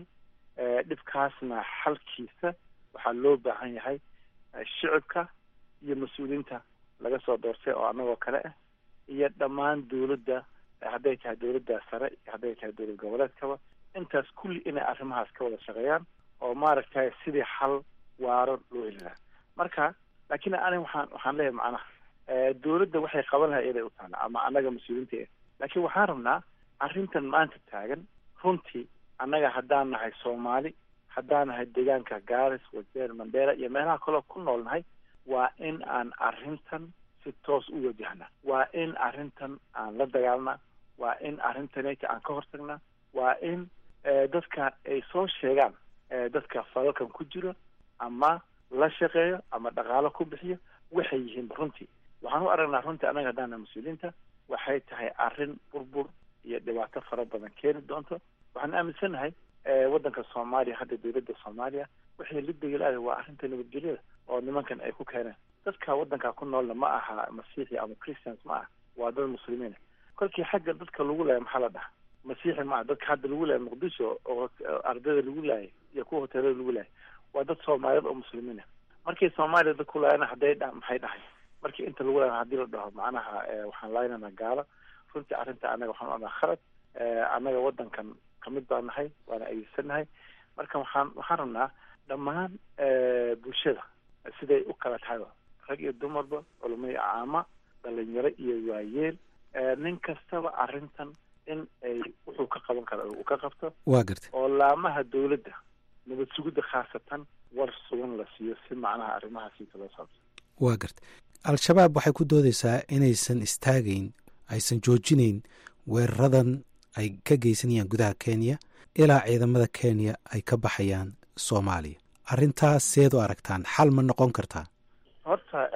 dhibkaasna xalkiisa waxaa loo baahan yahay shicibka iyo mas-uuliyiinta laga soo doortay oo anagoo kale ah iyo dhammaan dowladda hadday tahay dowladda sare hadday tahay dowlad goboleedkaba intaas kulli inay arrimahaas ka wada shaqeeyaan oo maaragtay sidii xal waaro loo heli lahaa marka laakiin ani waxaan waxaan leeyahay macnaha dowladda waxay qaban lahaa iyaday u taala ama annaga mas-uuliyiinta eh laakiin waxaan rabnaa arrintan maanta taagan runtii annaga haddaan nahay soomaali haddaan nahay deegaanka gaaris wajeer mandheera iyo meelaha kaloo ku nool nahay waa in aan arrintan si toos u wajahna waa in arrintan aan la dagaalna waa in arrintanayta aan ka hortagna waa in dadka ay soo sheegaan dadka falalkan ku jiro ama la shaqeeyo ama dhaqaalo ku bixiyo waxay yihiin runtii waxaan u aragnaa runtii annaga haddaana mas-uuliyiinta waxay tahay arrin burbur iyo dhibaato fara badan keeni doonto waxaan aaminsannahay waddanka soomaaliya hadda dowladda soomaaliya waxay la degelaada waa arrinta nabadgelyada oo nimankan ay ku keeneen dadka waddanka ku noolna ma aha masiixi ama christians ma aha waa dad muslimiina kolkii xagga dadka lagu laaya maxaa la dhaha masiixi ma aha dadka hadda lagu laaya muqdisho oo ardayda lagu laayay iyo kuwa hoteelada lagu laayay waa dad soomaaliyeed oo muslimiina markii soomaaliya dad ku laayana hadday dha maxay dhahay markii inta lagu laaya haddii la dhaho macnaha waxaan laaynana gaalo runtii arrinta annaga waxaan odhanaa khalad annaga waddankan kamid baan nahay waana adeegsanahay marka waxaan waxaan rabnaa dhammaan bulshada siday u kala tahayba rag iyo dumarba culamo iyo caama dhalinyaro iyo waayeel nin kastaba arrintan in ay wuxuu ka qaban karo uu ka qabto waa gartay oo laamaha dowladda nabad sugidda khaasatan war sugan la siiyo si macnaha arrimahaasiita loo saabsan waa gartay al-shabaab waxay ku doodaysaa inaysan istaagayn aysan joojinayn weeraradan ay ka geysanayaan gudaha kenya ilaa ciidamada kenya ay ka baxayaan soomaaliya arrintaas seed u aragtaan xal ma noqon kartaa? horta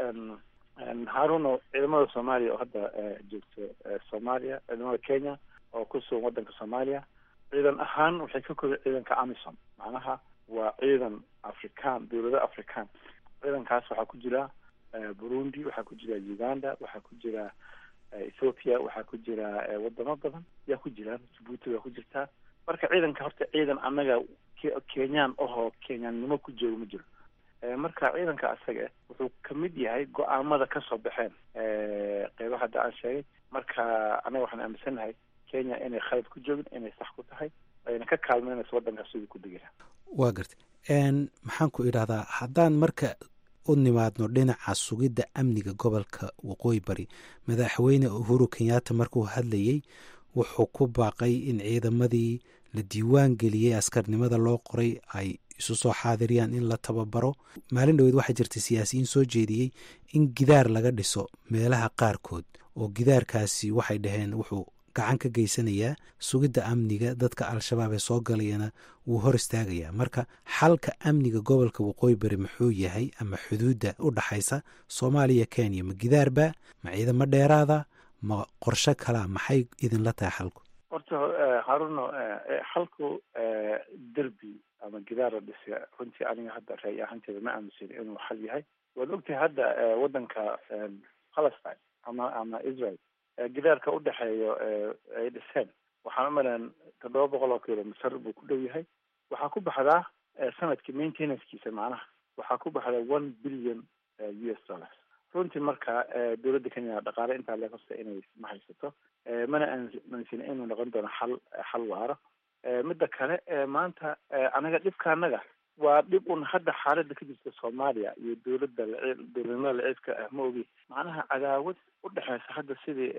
haruno ciidamada soomaaliya oo hadda joogto soomaaliya ciidamada kenya oo ku sugan waddanka soomaaliya ciidan ahaan waxay ka kooban ciidanka amisom macnaha waa ciidan african dowlado african ciidankaas waxaa ku jira burundi waxaa ku jira uganda waxaa ku jira ethiopia waxaa ku jira wadamo badan yaa ku jiraan jabuuti waa ku jirtaa marka ciidanka horta ciidan annaga kenyaan ahoo kenyaannimo ku jooga ma jiro marka ciidanka asaga wuxuu kamid yahay go-aamada kasoo baxeen qeybaha hadda aan sheegay marka annaga waxaan aaminsannahay kenya inay khalad ku joogin inay sax ku tahay ayna ka kaalmeynayso waddanka sidii ku degi lahaa waa gartay maxaan ku idhahdaa haddaan marka u nimaadno dhinaca sugidda amniga gobolka waqooyi bari madaxweyne uhuru kenyatta markuu hadlayey wuxuu ku baaqay in ciidamadii la diiwaan geliyey askarnimada loo qoray ay isu soo xaadiriyaan in la tababaro maalin dhaweed waxaa jirta siyaasiyiin soo jeediyey in gidaar laga dhiso meelaha qaarkood oo gidaarkaasi waxay dhaheen wuxuu gacan ka geysanayaa sugidda amniga dadka al-shabaab ee soo galayana wuu hor istaagayaa marka xalka amniga gobolka waqooyi bari muxuu yahay ama xuduudda u dhaxaysa soomaaliya kenya ma gidaarba ma ciidamo dheeraada ma qorshe kalaa maxay idinla tahay xalku? horta haruno xalku derbi ama gidaar la dhisa runtii aniga hadda raay ahaanteeda ma aaminsan inuu xal yahay waad ogtahay hadda waddanka palestine ama ama israel gidaarka u dhexeeyo ay dhiseen waxaan u malayn toddoba boqol oo kilomitir buu ku dhow yahay waxaa ku baxdaa sanadkii maintenancekiisa macnaha waxaa ku baxdaa one billion u s dollars runtii marka dowladda kenya dhaqaale intaa lee kosta inay ma haysato mana aansina inuu noqon doono xal xal waaro midda kale maanta anaga dhibka anaga waa dhib un hadda xaaladda ka jirta soomaaliya iyo dowladda dowladnimada laciibka ah ma ogi macnaha cadaawad u dhexeysa hadda sidii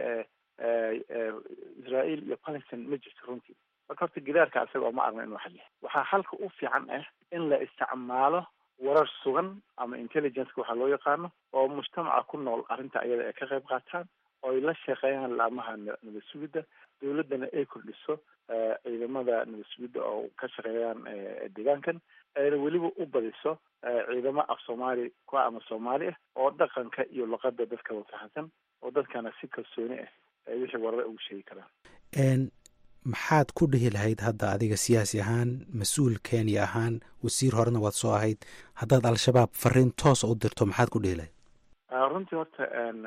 israel iyo palestine ma jirto runtii marka horta gidaarka isaga oo ma arna inuu xal yahay waxaa xalka u fiican ah in la isticmaalo warar sugan ama intelligenceka waxaa loo yaqaano oo mujtamaca ku nool arrinta iyada ay ka qayb qaataan oo ay la shaqeeyaan laamaha nabad sugidda dowladdana ay kordhiso ciidamada nabad sugidda oo ka shaqeeyaan deegaankan ayna weliba u badiso ciidamo af soomaali kuwa ama soomaali ah oo dhaqanka iyo luqadda dadka wafahansan oo dadkana si kalsooni ah ay wixii warada ugu sheegi karaan. maxaad ku dhihi lahayd hadda adiga siyaasi ahaan mas-uul kenya ahaan wasiir horena waad soo ahayd haddaad al-shabaab fariin toosa u dirto maxaad ku dhihi lahayd? runtii horta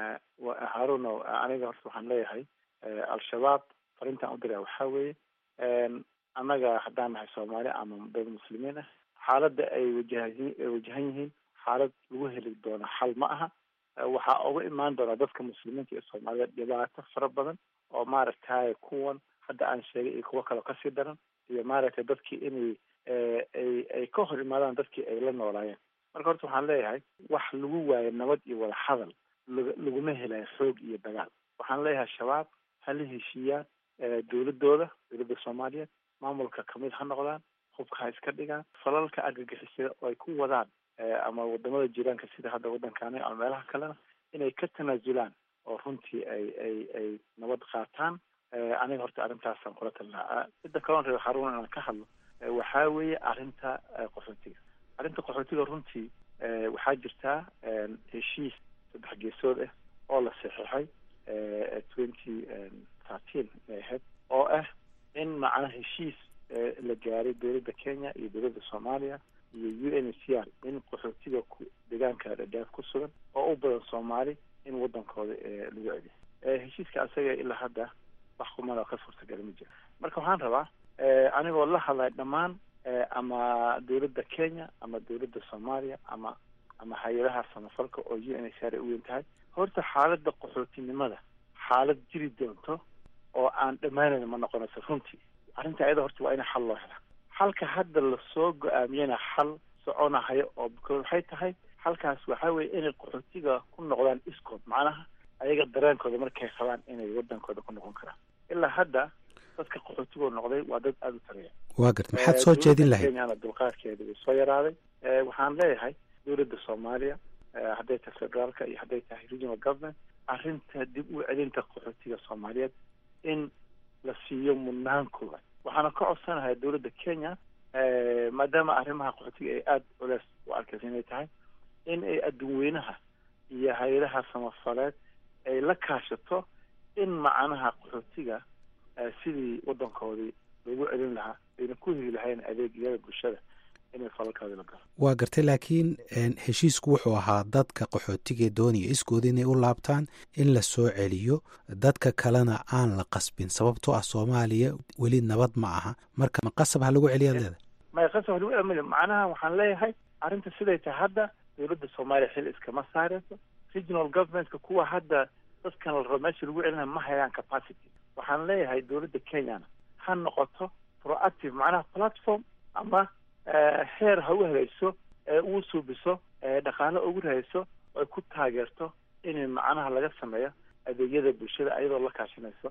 haruno aniga horta waxaan leeyahay al-shabaab fariintaan u diraa waxaa weeye annaga haddaan nahay soomaali ama dad muslimiin ah xaaladda ay wajahan wajahan yihiin xaalad lagu heli doono xal ma aha waxaa uga imaan doonaa dadka muslimiinta iyo soomaalida dhibaato fara badan oo maaragtay kuwan hadda aan sheegay iyo kuwo kaleo kasii daran iyo maaragtay dadkii inay ay ay ka hor imaadaan dadkii ay la noolaayeen marka horta waxaan leeyahay wax lagu waayo nabad iyo wada hadal laguma helayo xoog iyo dagaal waxaan leeyahay shabaab ha la heshiiyaan dowladooda dowladda soomaaliyeed maamulka kamid ha noqdaan hubka ha iska dhigaan falalka argagixisada oo ay ku wadaan ama wadamada jiraanka sida hadda waddankaani ama meelaha kalena inay ka tanaasulaan oo runtii ay ay ay nabad qaataan aniga horta arrintaasaan kula talin lahaa midda kaloon reer haruun inaan ka hadlo waxaa weeye arrinta qaxootiga arrinta qaxootiga runtii waxaa jirtaa heshiis saddex geesood ah oo la saxiixay twenty thirteen ay ahayd oo ah in macna heshiis la gaaray dowladda kenya iyo dowladda soomaaliya iyo u n h c r in qaxootiga deegaanka dhadhaaf ku sugan oo u badan soomaali in waddankooda lagu celiyo heshiiska asaga ilaa hadda wax kumada ka suurtagala ma jira marka waxaan rabaa anigoo la hadlay dhammaan ama dowladda kenya ama dowladda soomaaliya ama ama hay-adaha samafalka oo u n h r ay u weyn tahay horta xaaladda qaxootinimada xaalad jiri doonto oo aan dhammaanayna ma noqonayso runtii arrinta ayada horta waa ina xal loo helaa xalka hadda lasoo go-aamiyana xal soconahayo oo waxay tahay halkaas waxaa weeye inay qaxootiga ku noqdaan iskood macnaha ayaga dareenkooda markay qabaan inay waddankooda ku noqon karaan ilaa hadda dadka qaxootigoo noqday waa dad aada u tareeya waa garta maxaad soo jeedin lahayd kenyana dulqaadkeeda way soo yaraaday waxaan leeyahay dowladda soomaaliya hadday tahay federaalka iyo hadday tahay regional government arrinta dib u celinta qaxootiga soomaaliyeed in la siiyo mudnaankooda waxaana ka codsanahay dowladda kenya maadaama arrimaha qaxootiga ay aada culeys u arkaysa inay tahay in ay adduunweynaha iyo hay-adaha samafaleed ay la kaashato in macnaha qaxootiga sidii waddankoodii loogu celin lahaa ayna ku heli lahayn adeegyada bulshada inay falalkaadi la galo waa gartay laakiin heshiisku wuxuu ahaa dadka qaxootiga doonaya iskooda inay u laabtaan in la soo celiyo dadka kalena aan la qasbin sababtoo ah soomaaliya weli nabad ma aha marka ma qasab ha lagu celiyaa leeda may qasab lagu celiya macnaha waxaan leeyahay arrinta siday tahay hadda dowladda soomaaliya xil iskama saareyso regional governmentka kuwa hadda dadkan la rabo meesha lagu celinayo ma hayaan capacity waxaan leeyahay dowladda kenyana ha noqoto proactive macnaha platform ama heer ha u helayso uu suubiso dhaqaale ugu rahayso ay ku taageerto in macnaha laga sameeyo adeegyada bulshada ayadoo la kaashanayso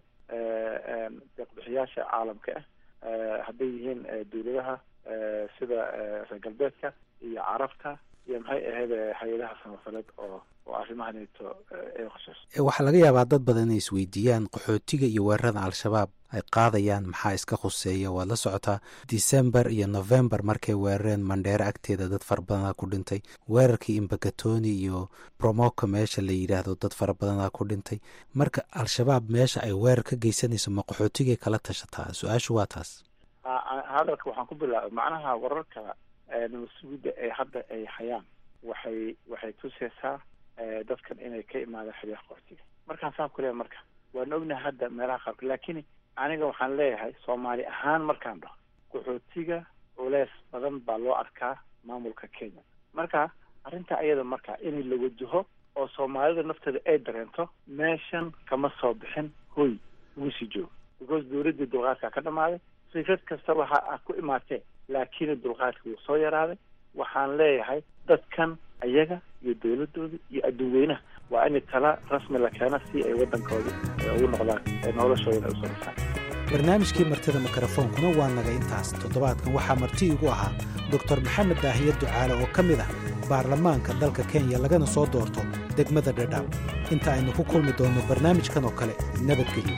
deeqbixiyaasha caalamka ah hadday yihiin dowladaha sida reer galbeedka iyo carabta iyo maxay ahayd hay-adaha samafaleed oo oo arrimahaneeto ay khusayso waxaa laga yaabaa dad badan inay isweydiiyaan qaxootiga iyo weerarada al-shabaab ay qaadayaan maxaa iska khuseeya waad la socotaa december iyo november markay weerareen mandheere agteeda dad fara badanaa ku dhintay weerarkii imbakatoni iyo bromoka meesha la yidhaahdo dad fara badanaa ku dhintay marka al-shabaab meesha ay weerar ka geysanayso ma qaxootigay kala tashataa su-aashu waa taas hadalka waxaan ku bilaabay macnaha wararka nabasugidda ee hadda ay hayaan waxay waxay tusaysaa dadkan inay ka imaadaan xiriyaha qaxootiga markaan saan ku leeyahay marka waan ognahay hadda meelaha qaarka laakiin aniga waxaan leeyahay soomaali ahaan markaan dhaho qaxootiga culeys badan baa loo arkaa maamulka kenya marka arrinta ayada marka in la wajaho oo soomaalida nafteeda ay dareento meeshan kama soo bixin hoy lagu sii joogo because dawladdii dulqaadkaa ka dhamaaday fikrad kasta waxa a ku imaatee laakiin dulqaadka wuu soo yaraaday waxaan leeyahay dadkan ayaga iyo dawladooda iyo adduuweynaha waa in tala rasmi la keena si ay waddankooda ugu noqdaan ee noloshooda u soo saaraan barnaamijkii martida mikrofoonkuna waa naga intaas toddobaadkan waxaa marti igu ahaa doctor maxamed daahiye ducaale oo ka mid ah baarlamaanka dalka kenya lagana soo doorto degmada dhadhaab inta aynu ku kulmi doonno barnaamijkan oo kale nabadgelyo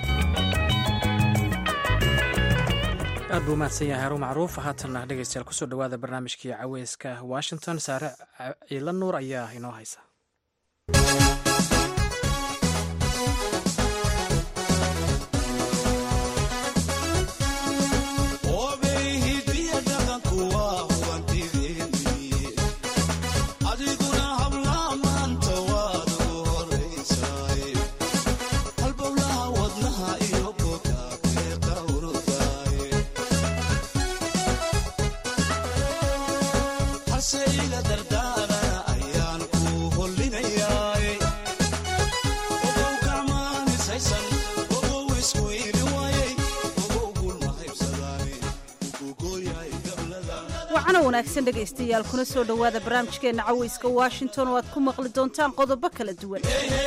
aad buu mahadsan yahay haruun macruuf haatanna dhegaystayaal kusoo dhowaada barnaamijkii caweyska washington saare ciila nuur ayaa inoo haysa wanaagsan dhegaystayaal kuna soo dhowaada barnaamijkeena caweyska Washington oo aad ku maqli doontaan qodobo kala duwan.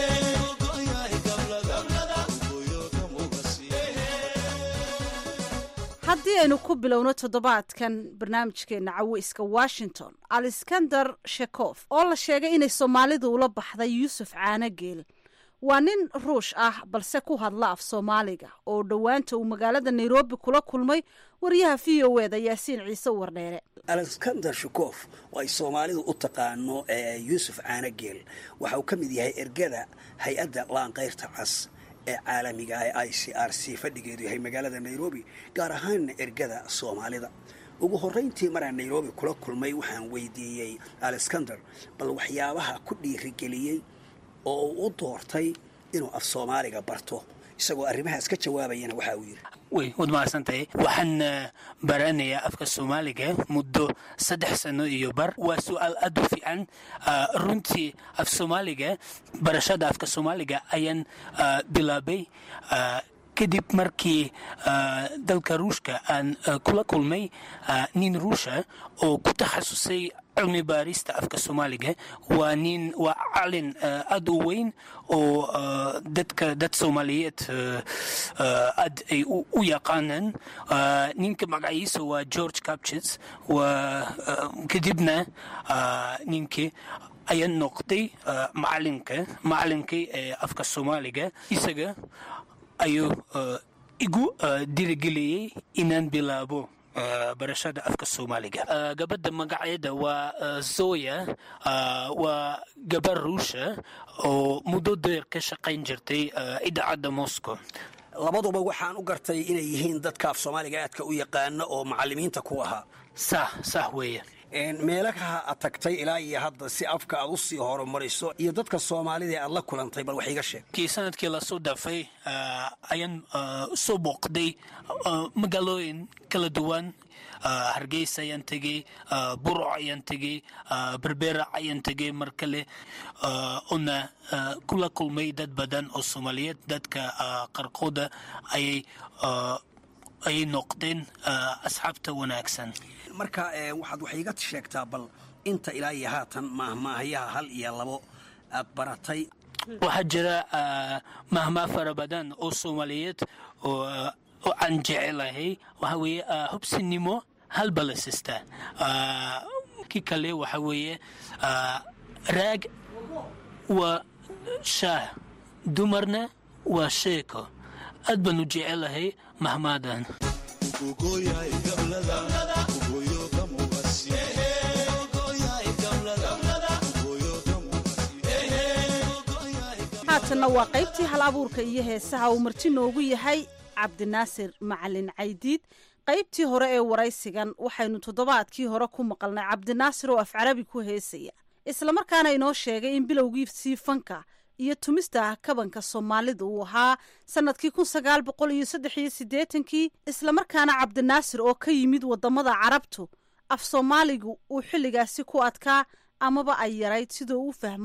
haddii aynu ku bilowno toddobaadkan barnaamijkeena caweyska Washington, Alexander Shekof oo la sheegay inay Soomaalidu ula baxday Yuusuf Caanageel waa nin ruush ah balse ku hadla af Soomaaliga oo dhawaanta uu magaalada Nairobi kula kulmay wariyaha V O A da Yaasiin Ciise Wardheere. Alexander Shekof oo ay Soomaalidu u taqaano ee Yuusuf Caanageel waxa uu ka mid yahay ergada hay-adda Laanqeyrta Cas ee caalamiga ah I C R C fadhigeedu yahay magaalada Nairobi gaar ahaan ergada Soomaalida. ugu horeyntii maraan Nairobi kula kulmay waxaan weydiiyey Alexander bal waxyaabaha ku dhiirigeliyay oo uu doortay inuu af Soomaaliga barto isagoo arrimahaas ka jawaabayana waxa uu yiri way wad maasantay waxaan baranayaa afka Soomaaliga muddo saddex sano iyo bar waa su'aal aad u fiican runtii af Soomaaliga barashada afka Soomaaliga ayaan bilaabay kadib markii dalka Ruushka aan kula kulmay nin Ruusha oo ku takhasusay cilmi baarista afka Soomaaliga waa nin waa calin aad u weyn oo dadka dad Soomaaliyeed aad ay u yaqaanaan ninka magaciisa waa George Kapchits waa kadibna ninka ayaa noqday macalinka macalinkii ee afka Soomaaliga isaga ayuu igu dirigeliyay inaan bilaabo barashada afka Soomaaliga gabadha magaceeda waa Zoya waa gabar Ruusha oo muddo dheer ka shaqayn jirtay idaacadda Moscow labaduba waxaan u gartay inay yihiin dadka af Soomaaliga aadka u yaqaan oo macallimiinta ku ahaa sax sax weeye meelaha aad tagtay ilaa iyo hadda si afka aad u sii horumariso iyo dadka Soomaalida aad la kulantay bal wax iga sheeg kii sanadkii la soo dhaafay ayaan soo booqday magaalooyin kala duwan Hargeysa ayaan tegay Burco ayaan tegay Berbera ayaan tegay mar kale una kula kulmay dad badan oo Soomaaliyeed dadka qarqooda ayay ay noqdeen asxaabta wanaagsan marka waxaad wax iga sheegtaa bal inta ilaa iyo haatan mahmaahayaha hal iyo labo aad baratay waxaa jira mahmaa fara badan oo Soomaaliyeed oo aan jecelahay waxa weeye hubsinimo halba la sistaa kii kale waxa weeye raag waa shaah dumarna waa sheeko aad baan u jecelahay mahmaadan haatanna waa qaybtii hal abuurka iyo heesaha uu marti noogu yahay cabdinaasir macalin caydiid qaybtii hore ee waraysigan waxaynu toddobaadkii hore ku maqalnay cabdinaasir oo af carabi ku heesaya islamarkaana inoo sheegay in bilowgiisii fanka iyo tumista kabanka Soomaalida uu ahaa sanadkii kun sagaal boqol iyo saddex iyo siddeetankii islamarkaana cabdinaasir oo ka yimid wadamada Carabtu af Soomaaligu uu xilligaasi ku adkaa amaba ay yarayd sidoo uu fahmo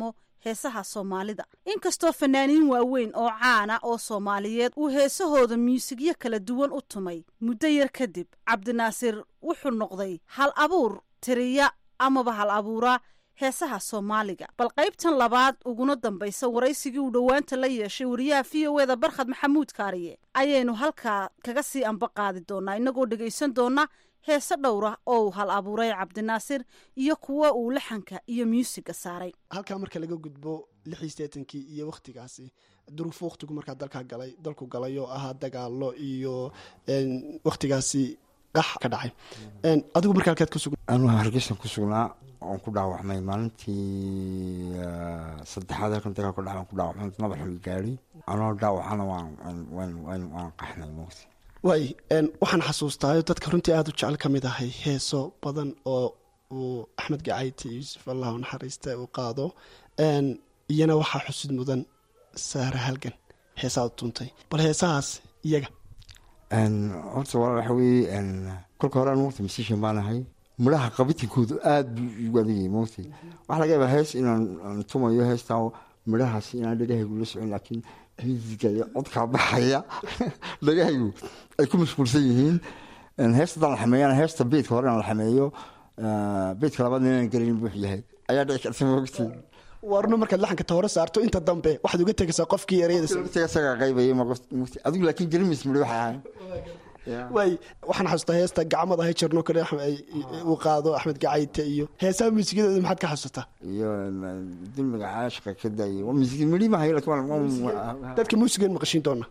heesaha soomaalida. inkastoo fanaaniin waaweyn oo caana oo soomaaliyeed uu heesahooda muusigyo kala duwan u tumay, muddo yar kadib cabdinaasir wuxuu noqday hal abuur tiriya amaba hal abuura heesaha soomaaliga. bal qaybtan labaad uguna dambaysa waraysigii uu dhowaanta la yeeshay wariyaha v o eda barkhad maxamuud kaariye ayaynu halkaa kaga sii anba qaadi doonaa, inagoo dhegaysan doona heese dhowra oo uu hal abuuray cabdinaasir iyo kuwa uu laxanka iyo muusiga saaray. halkaa marka laga gudbo lix iyo siddeetankii iyo wakhtigaasi duruufo wakhtigu markaa dalka galay dalku galay oo ahaa dagaalo iyo wakhtigaasi qax ka dhacay. adigu markaa halkaad ku sugan? anuu hargeysan ku sugnaa oon ku dhaawacmay maalintii saddexaad halkan dagaal ku dhacay ku dhaawacmay nabar xil gaari anoo dhaawacana waan waan waan waan qaxnay moogti. waay waxaan xasuustaayo dadka runtii aada u jecel ka mid ahay heeso badan oo uu axmed gacayti yuusuf allah naxariista uu qaado, iyana waxaa xusid mudan saare halgan heesaad tuntay. bal heesahaas iyaga horta walaal waxa weeye kolka hore aan waqti masiishan baan ahay, midhaha qabitinkoodu aada buu igu adagayay moogtay. waxaa laga yaabaa hees inaan tumayo heestaa midhahaas inaan dhagahaygu la socon, laakiin miisiga iyo codkaa baxaya dhagahaygu ay ku mashquulsan yihiin. heesta haddaan la xameeyana heesta beedka hore inaan la xameeyo, beedka labaadna inaan gelin buux yahay ayaa dhici karta moogtay. warno markaad laxanka ta hore saarto inta dambe waxaad uga tegaysaa qofkii ereyadasagaa qaybaya adigu laakiin gelimis midho waxay ahayn. waay waxaan xasuustaa heesta gacmada hay jirno kale uu qaado axmed gacayte iyo heesaha muusigadeeda maxaad ka xasuutaa? iyo dulmiga caashiqa ka daayay waa muusiga midhi ma hayo laakiin dadka muusigan maqashiin doona.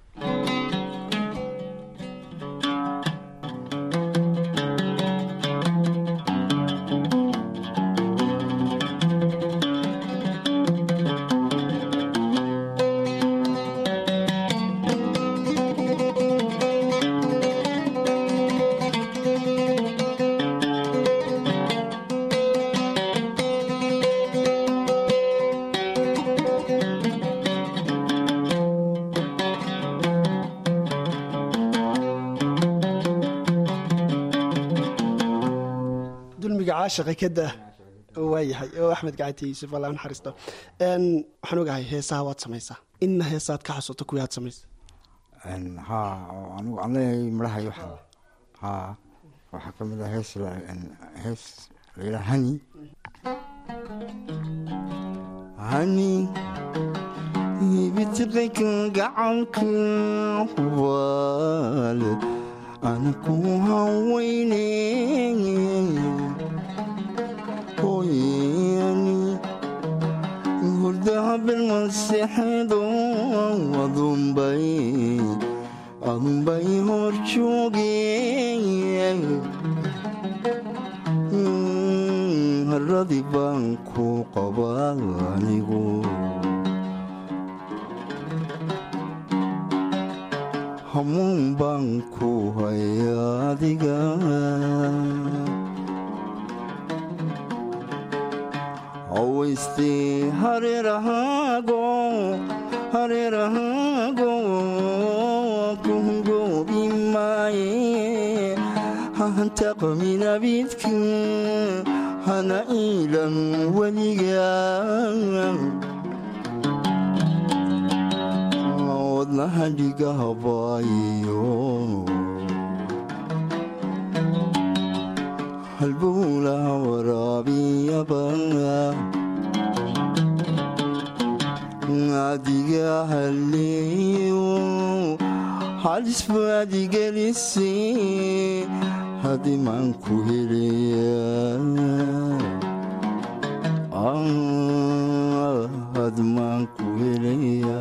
shaqakada waayahay oo axmed gacayte yuusuf allah naxariisto. waxaan ogahay heesaha waad samaysaa, inna heesaad ka xasuuto kuwii aad samaysa? ha anigu aan leeyahay midhahay waxa ha waxaa ka mid ah hees hees la yidhaha hani hani bitiqayka gacanka waale ana ku haweyne hurdaha bilmasexeedo adunbay adunbay hor joogeen haradii baan ku qabaa anigu hamuun baan ku haya adiga awayste hareerahaago hareerahaago kuhungoobi maaye hahantaqaminabidka hana iilan weliga wadnaha dhigahabaayo halbowlaha waraabiyaba adiga haleeyo halisbaadigelise haddii maan ku helaya haddii maan ku helaya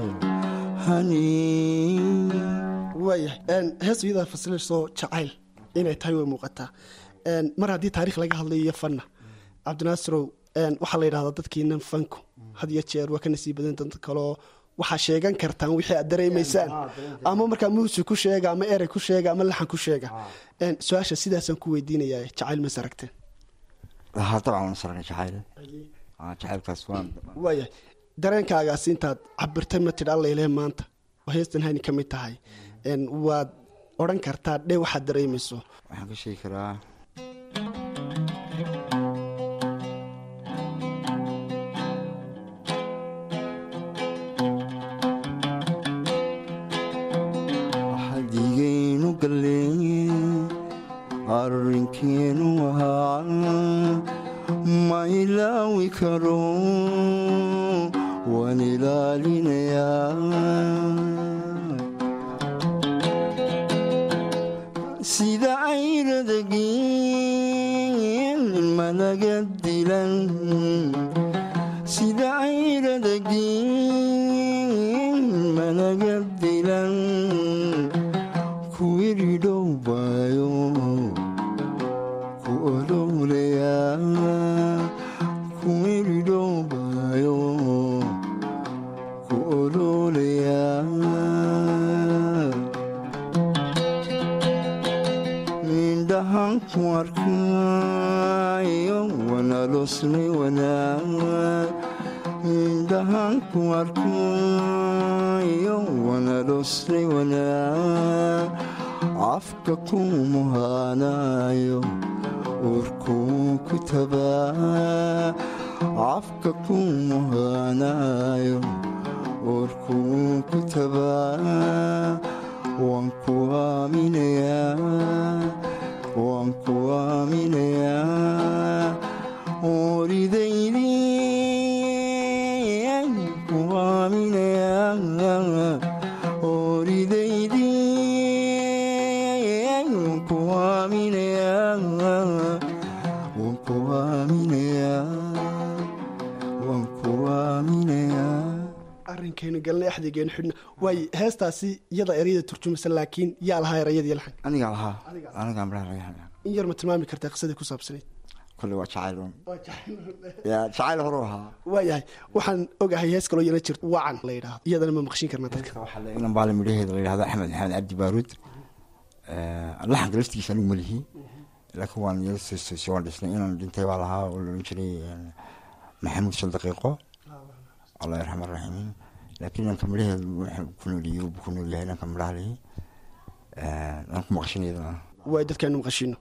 waayahay hees iyadaa fasilayso jacayl inay tahay way muuqataa. mar haddii taarikh laga hadlayo iyo fanna cabdinaasirow waxaa la yidhahdaa dadkiinan fanku had iyo jeer waa ka nasiib badan dad kaleo waxaa sheegan kartaan wixii aad dareemaysaan ama markaa muusig ku sheega ama erey ku sheega ama laxan ku sheega. su-aasha sidaasaan ku weydiinayaa jacayl mas aragteen? waayahay dareenkaagaas intaad cabirtay ma tidha allayle maanta oo heestan hani ka mid tahay waad odhan kartaa dhe waxaad dareemayso? waxaan ka sheegi karaa ilaawi karo waan ilaalinayaa sida ayradagin malaga dilan sida ayradagin malaga dilan ku iridhow baayo ku olowlayaa ku iridhow baayo ku olowlayaa indhahan ku arkaayo wanaloslay wanaag indhahan ku arkaayo wanaloslay wanaag afka ku muhaanayo urkuu ku tabaa afka ku muhaanayo urkuu ku tabaa waan ku aaminayaa waan ku aaminayaa ooridaydii ku aaminayaa ooridaydii ku aaminayaa waan ku aaminayaa waan ku aaminayaa arrinkaynu galnay axdigeennu xidhna waay heestaasi iyada ereyada turjumasa laakiin yaa lahaa erayadii laxan anigaa lahaa anigaa midhaha in yar ma tilmaami kartaa qisadii ku saabsanayd kolle waa jacayl ya jacayl horu ahaa waayahay waxaan ogahay hees kaloo yana jirto wacan la yidhaahdo iyadana ma maqshin karnaa dadka inan baale midhaheeda la yidhahdo axmed maxamed cabdi baaruud laxanka laftigiisa anigu ma lihi laakiin waan yar waan dhisnay inaan dhintay baa lahaa oo la odhan jiray maxamuud sal daqiiqo allah yarxam arraxiimiin laakiin inanka midhaheeda wuxuu ku nooliyey uu ku nool yahay inanka midhaha lihi aan ku maqshinayadana waay dadkaanu maqashino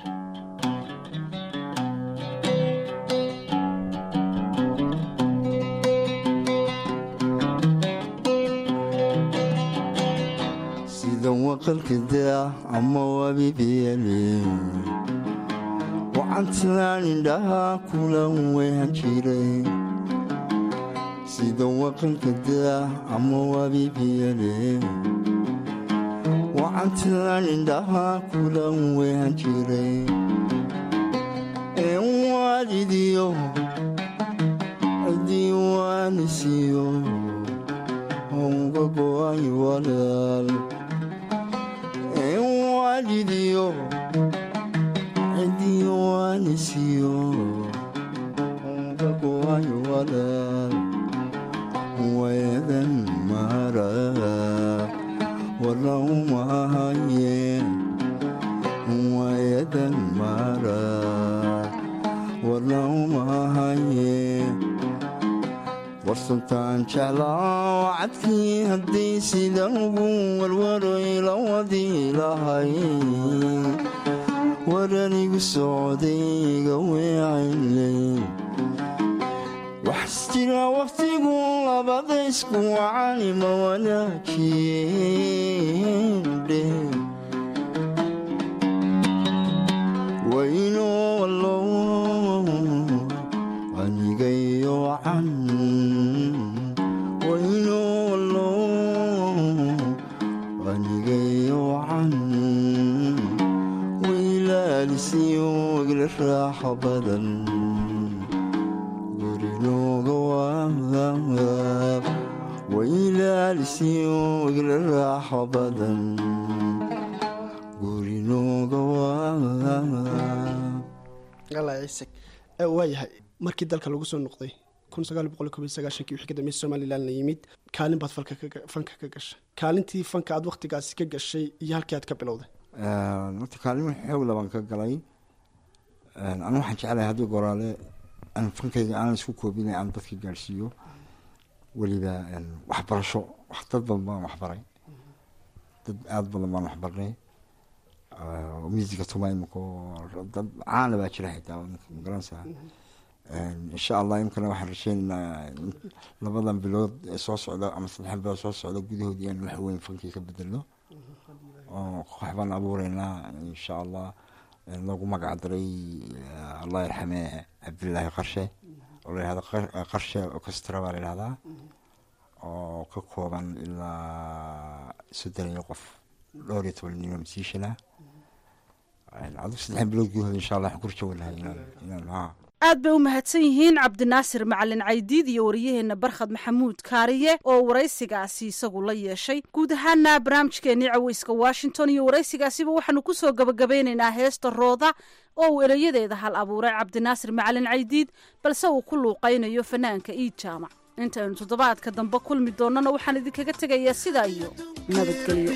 sida waqalka daa ama wabibiyale wacantaan indhaha kula wehan jiray sida waqalka daa ama wabibiyale wacantaan indhaha kula wehan jiray een waalidiyo diiwaanisiyo uga go'ay walaal een waalidiyo diiwaanisiyo uga go'ay walaal wayadan maraa walaumahaye wayadan maraa walaumahaye warsantaan jeclaa cadkii haddii sida ugu warwaray la wadi lahay waranigu socdayga weecaynay wax jira wakhtigu labada isku wacani ma wanaajiyendhe waynoo wallow anigayo can waynoo wallow anigayo can waylaalisiyo igla raaxo badan waylaalisiyo igla raaxo badan gurinooga ciise waayahay markii dalka lagu soo noqday kun sagaal boqol kob iyo sagaashankii wixii ka dambeysay somalilan la yimid kaalin baad fanka ka gashay kaalintii fanka aad waktigaasi ka gashay iyo halkii aad ka bilowday horta kaalin xoogla baan ka galay anu waxaan jeclahay haddii goraale aan fankayga aanan isku koobinay aan dadka gaadhsiiyo weliba waxbarasho dad badan baan waxbaray dad aada badan baan waxbarnay musica tumaymako dad caana baa jira xitaa magaranaysaa insha allah imkana waxaan rajeynaynaa labadan bilood ee soo socda ama saddex bilood soo socda gudahoodii aan wax weyn fankii ka bedelno oo koox baan abuureynaa insha allah loogu magac daray allah yarxamee cabdilaahi qarshe oo la yihahdo qarshe orchestra baa la yihahdaa oo ka kooban ilaa soddon iyo qof dhowr iyo toban nin oo musician ah adug saddex bilood gudahood insha allah waxaan ku rajo walahay inaan inaan haa aad bay u mahadsan yihiin cabdinaasir macalin caydiid iyo wariyaheenna barkhad maxamuud kaariye oo waraysigaasi isagu la yeeshay guud ahaana barnaamijkeennii caweyska washington iyo waraysigaasiba waxaanu ku soo gabagabeynaynaa heesta rooda oo uu erayadeeda hal abuuray cabdinaasir macalin caydiid balse uu ku luuqaynayo fanaanka iid jaamac intaynu toddobaadka dambe kulmi doonnana waxaan idinkaga tegayaa sidaa iyo nabadgelyo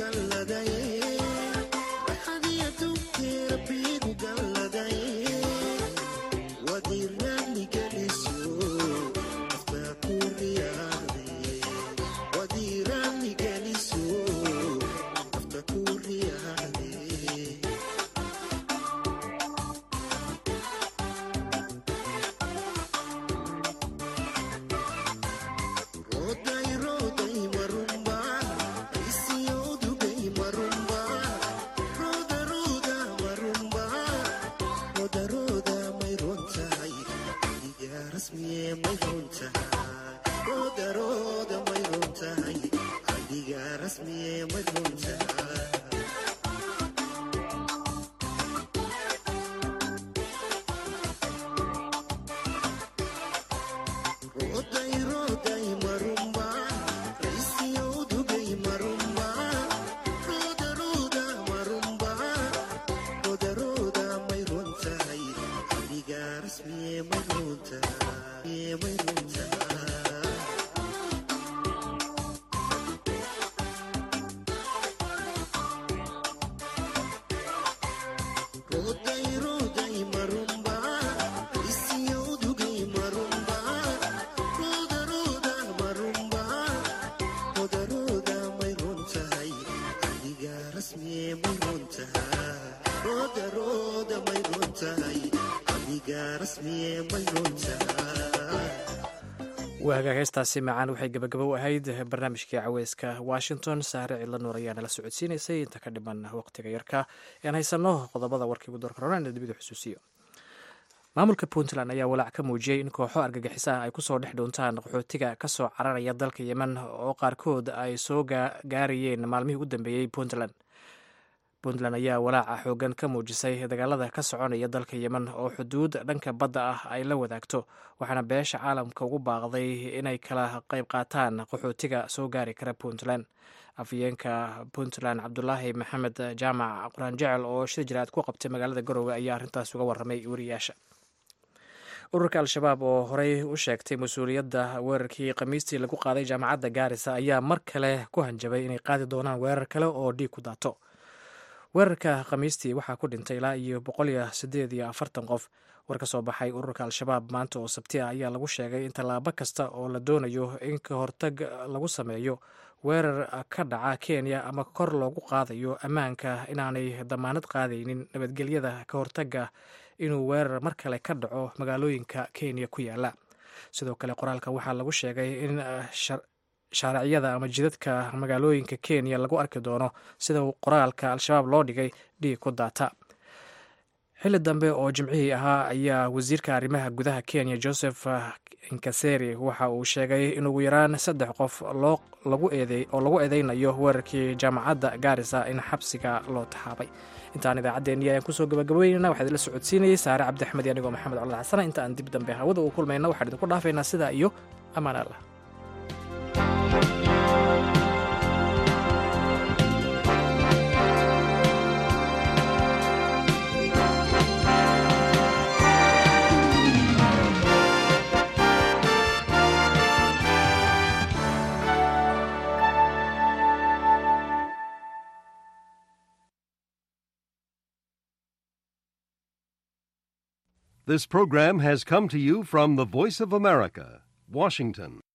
waagaag heestaasi macaan waxay gabagabo u ahayd barnaamijkii caweyska washington saare cidla nuur ayaa nala socodsiinaysay inta ka dhiman waqtiga yarka ean haysano qodobada warkii ugu doorka roona dibida xusuusiyo maamulka puntland ayaa walaac ka muujiyey in kooxo argagixisa ah ay kusoo dhex dhuuntaan qaxootiga kasoo cararaya dalka yemen oo qaarkood ay soo gaarayeen maalmihii ugu dambeeyey puntland puntland ayaa walaaca xoogan ka muujisay dagaalada ka soconaya dalka yemen oo xuduud dhanka badda ah ay la wadaagto waxaana beesha caalamka ugu baaqday inay kala qayb qaataan qaxootiga soo gaari kara puntland afhayeenka puntland cabdulaahi maxamed jaamac quraan jecel oo shir jiraad ku qabtay magaalada garowe ayaa arrintaas uga warramay wariyaasha ururka al-shabaab oo horey u sheegtay mas-uuliyadda weerarkii khamiistii lagu qaaday jaamacadda gaarisa ayaa mar kale ku hanjabay inay qaadi doonaan weerar kale oo dhiig ku daato weerarka khamiistii waxaa ku dhintay ilaa iyo boqol iyo siddeed iyo afartan qof war ka soo baxay ururka al-shabaab maanta oo sabti ah ayaa lagu sheegay in tallaabo kasta oo la doonayo in ka hortag lagu sameeyo weerar ka dhaca kenya ama kor loogu qaadayo ammaanka inaanay damaanad qaadaynin nabadgelyada ka hortaga inuu weerar mar kale ka dhaco magaalooyinka kenya ku yaala sidoo kale qoraalka waxaa lagu sheegay in shaariciyada ama jidadka magaalooyinka kenya lagu arki doono sida qoraalka al-shabaab loo dhigay dhiig ku daata xilli dambe oo jimcihii ahaa ayaa wasiirka arrimaha gudaha kenya joseph inkaseri waxa uu sheegay in ugu yaraan saddex qof oo lagu eedeynayo weerarkii jaamacadda gaarisa in xabsiga loo taxaabay intaan idaacaddeenii ayaan kusoo gabagabaynayna waxaa idinla socodsiinayay saare cabdi axmed iyo anigoo maxamed colad xasana inta aan dib dambe hawada u kulmayna waxaan idinku dhaafaynaa sidaa iyo ammaan allah This program has come to you from the Voice of America, Washington.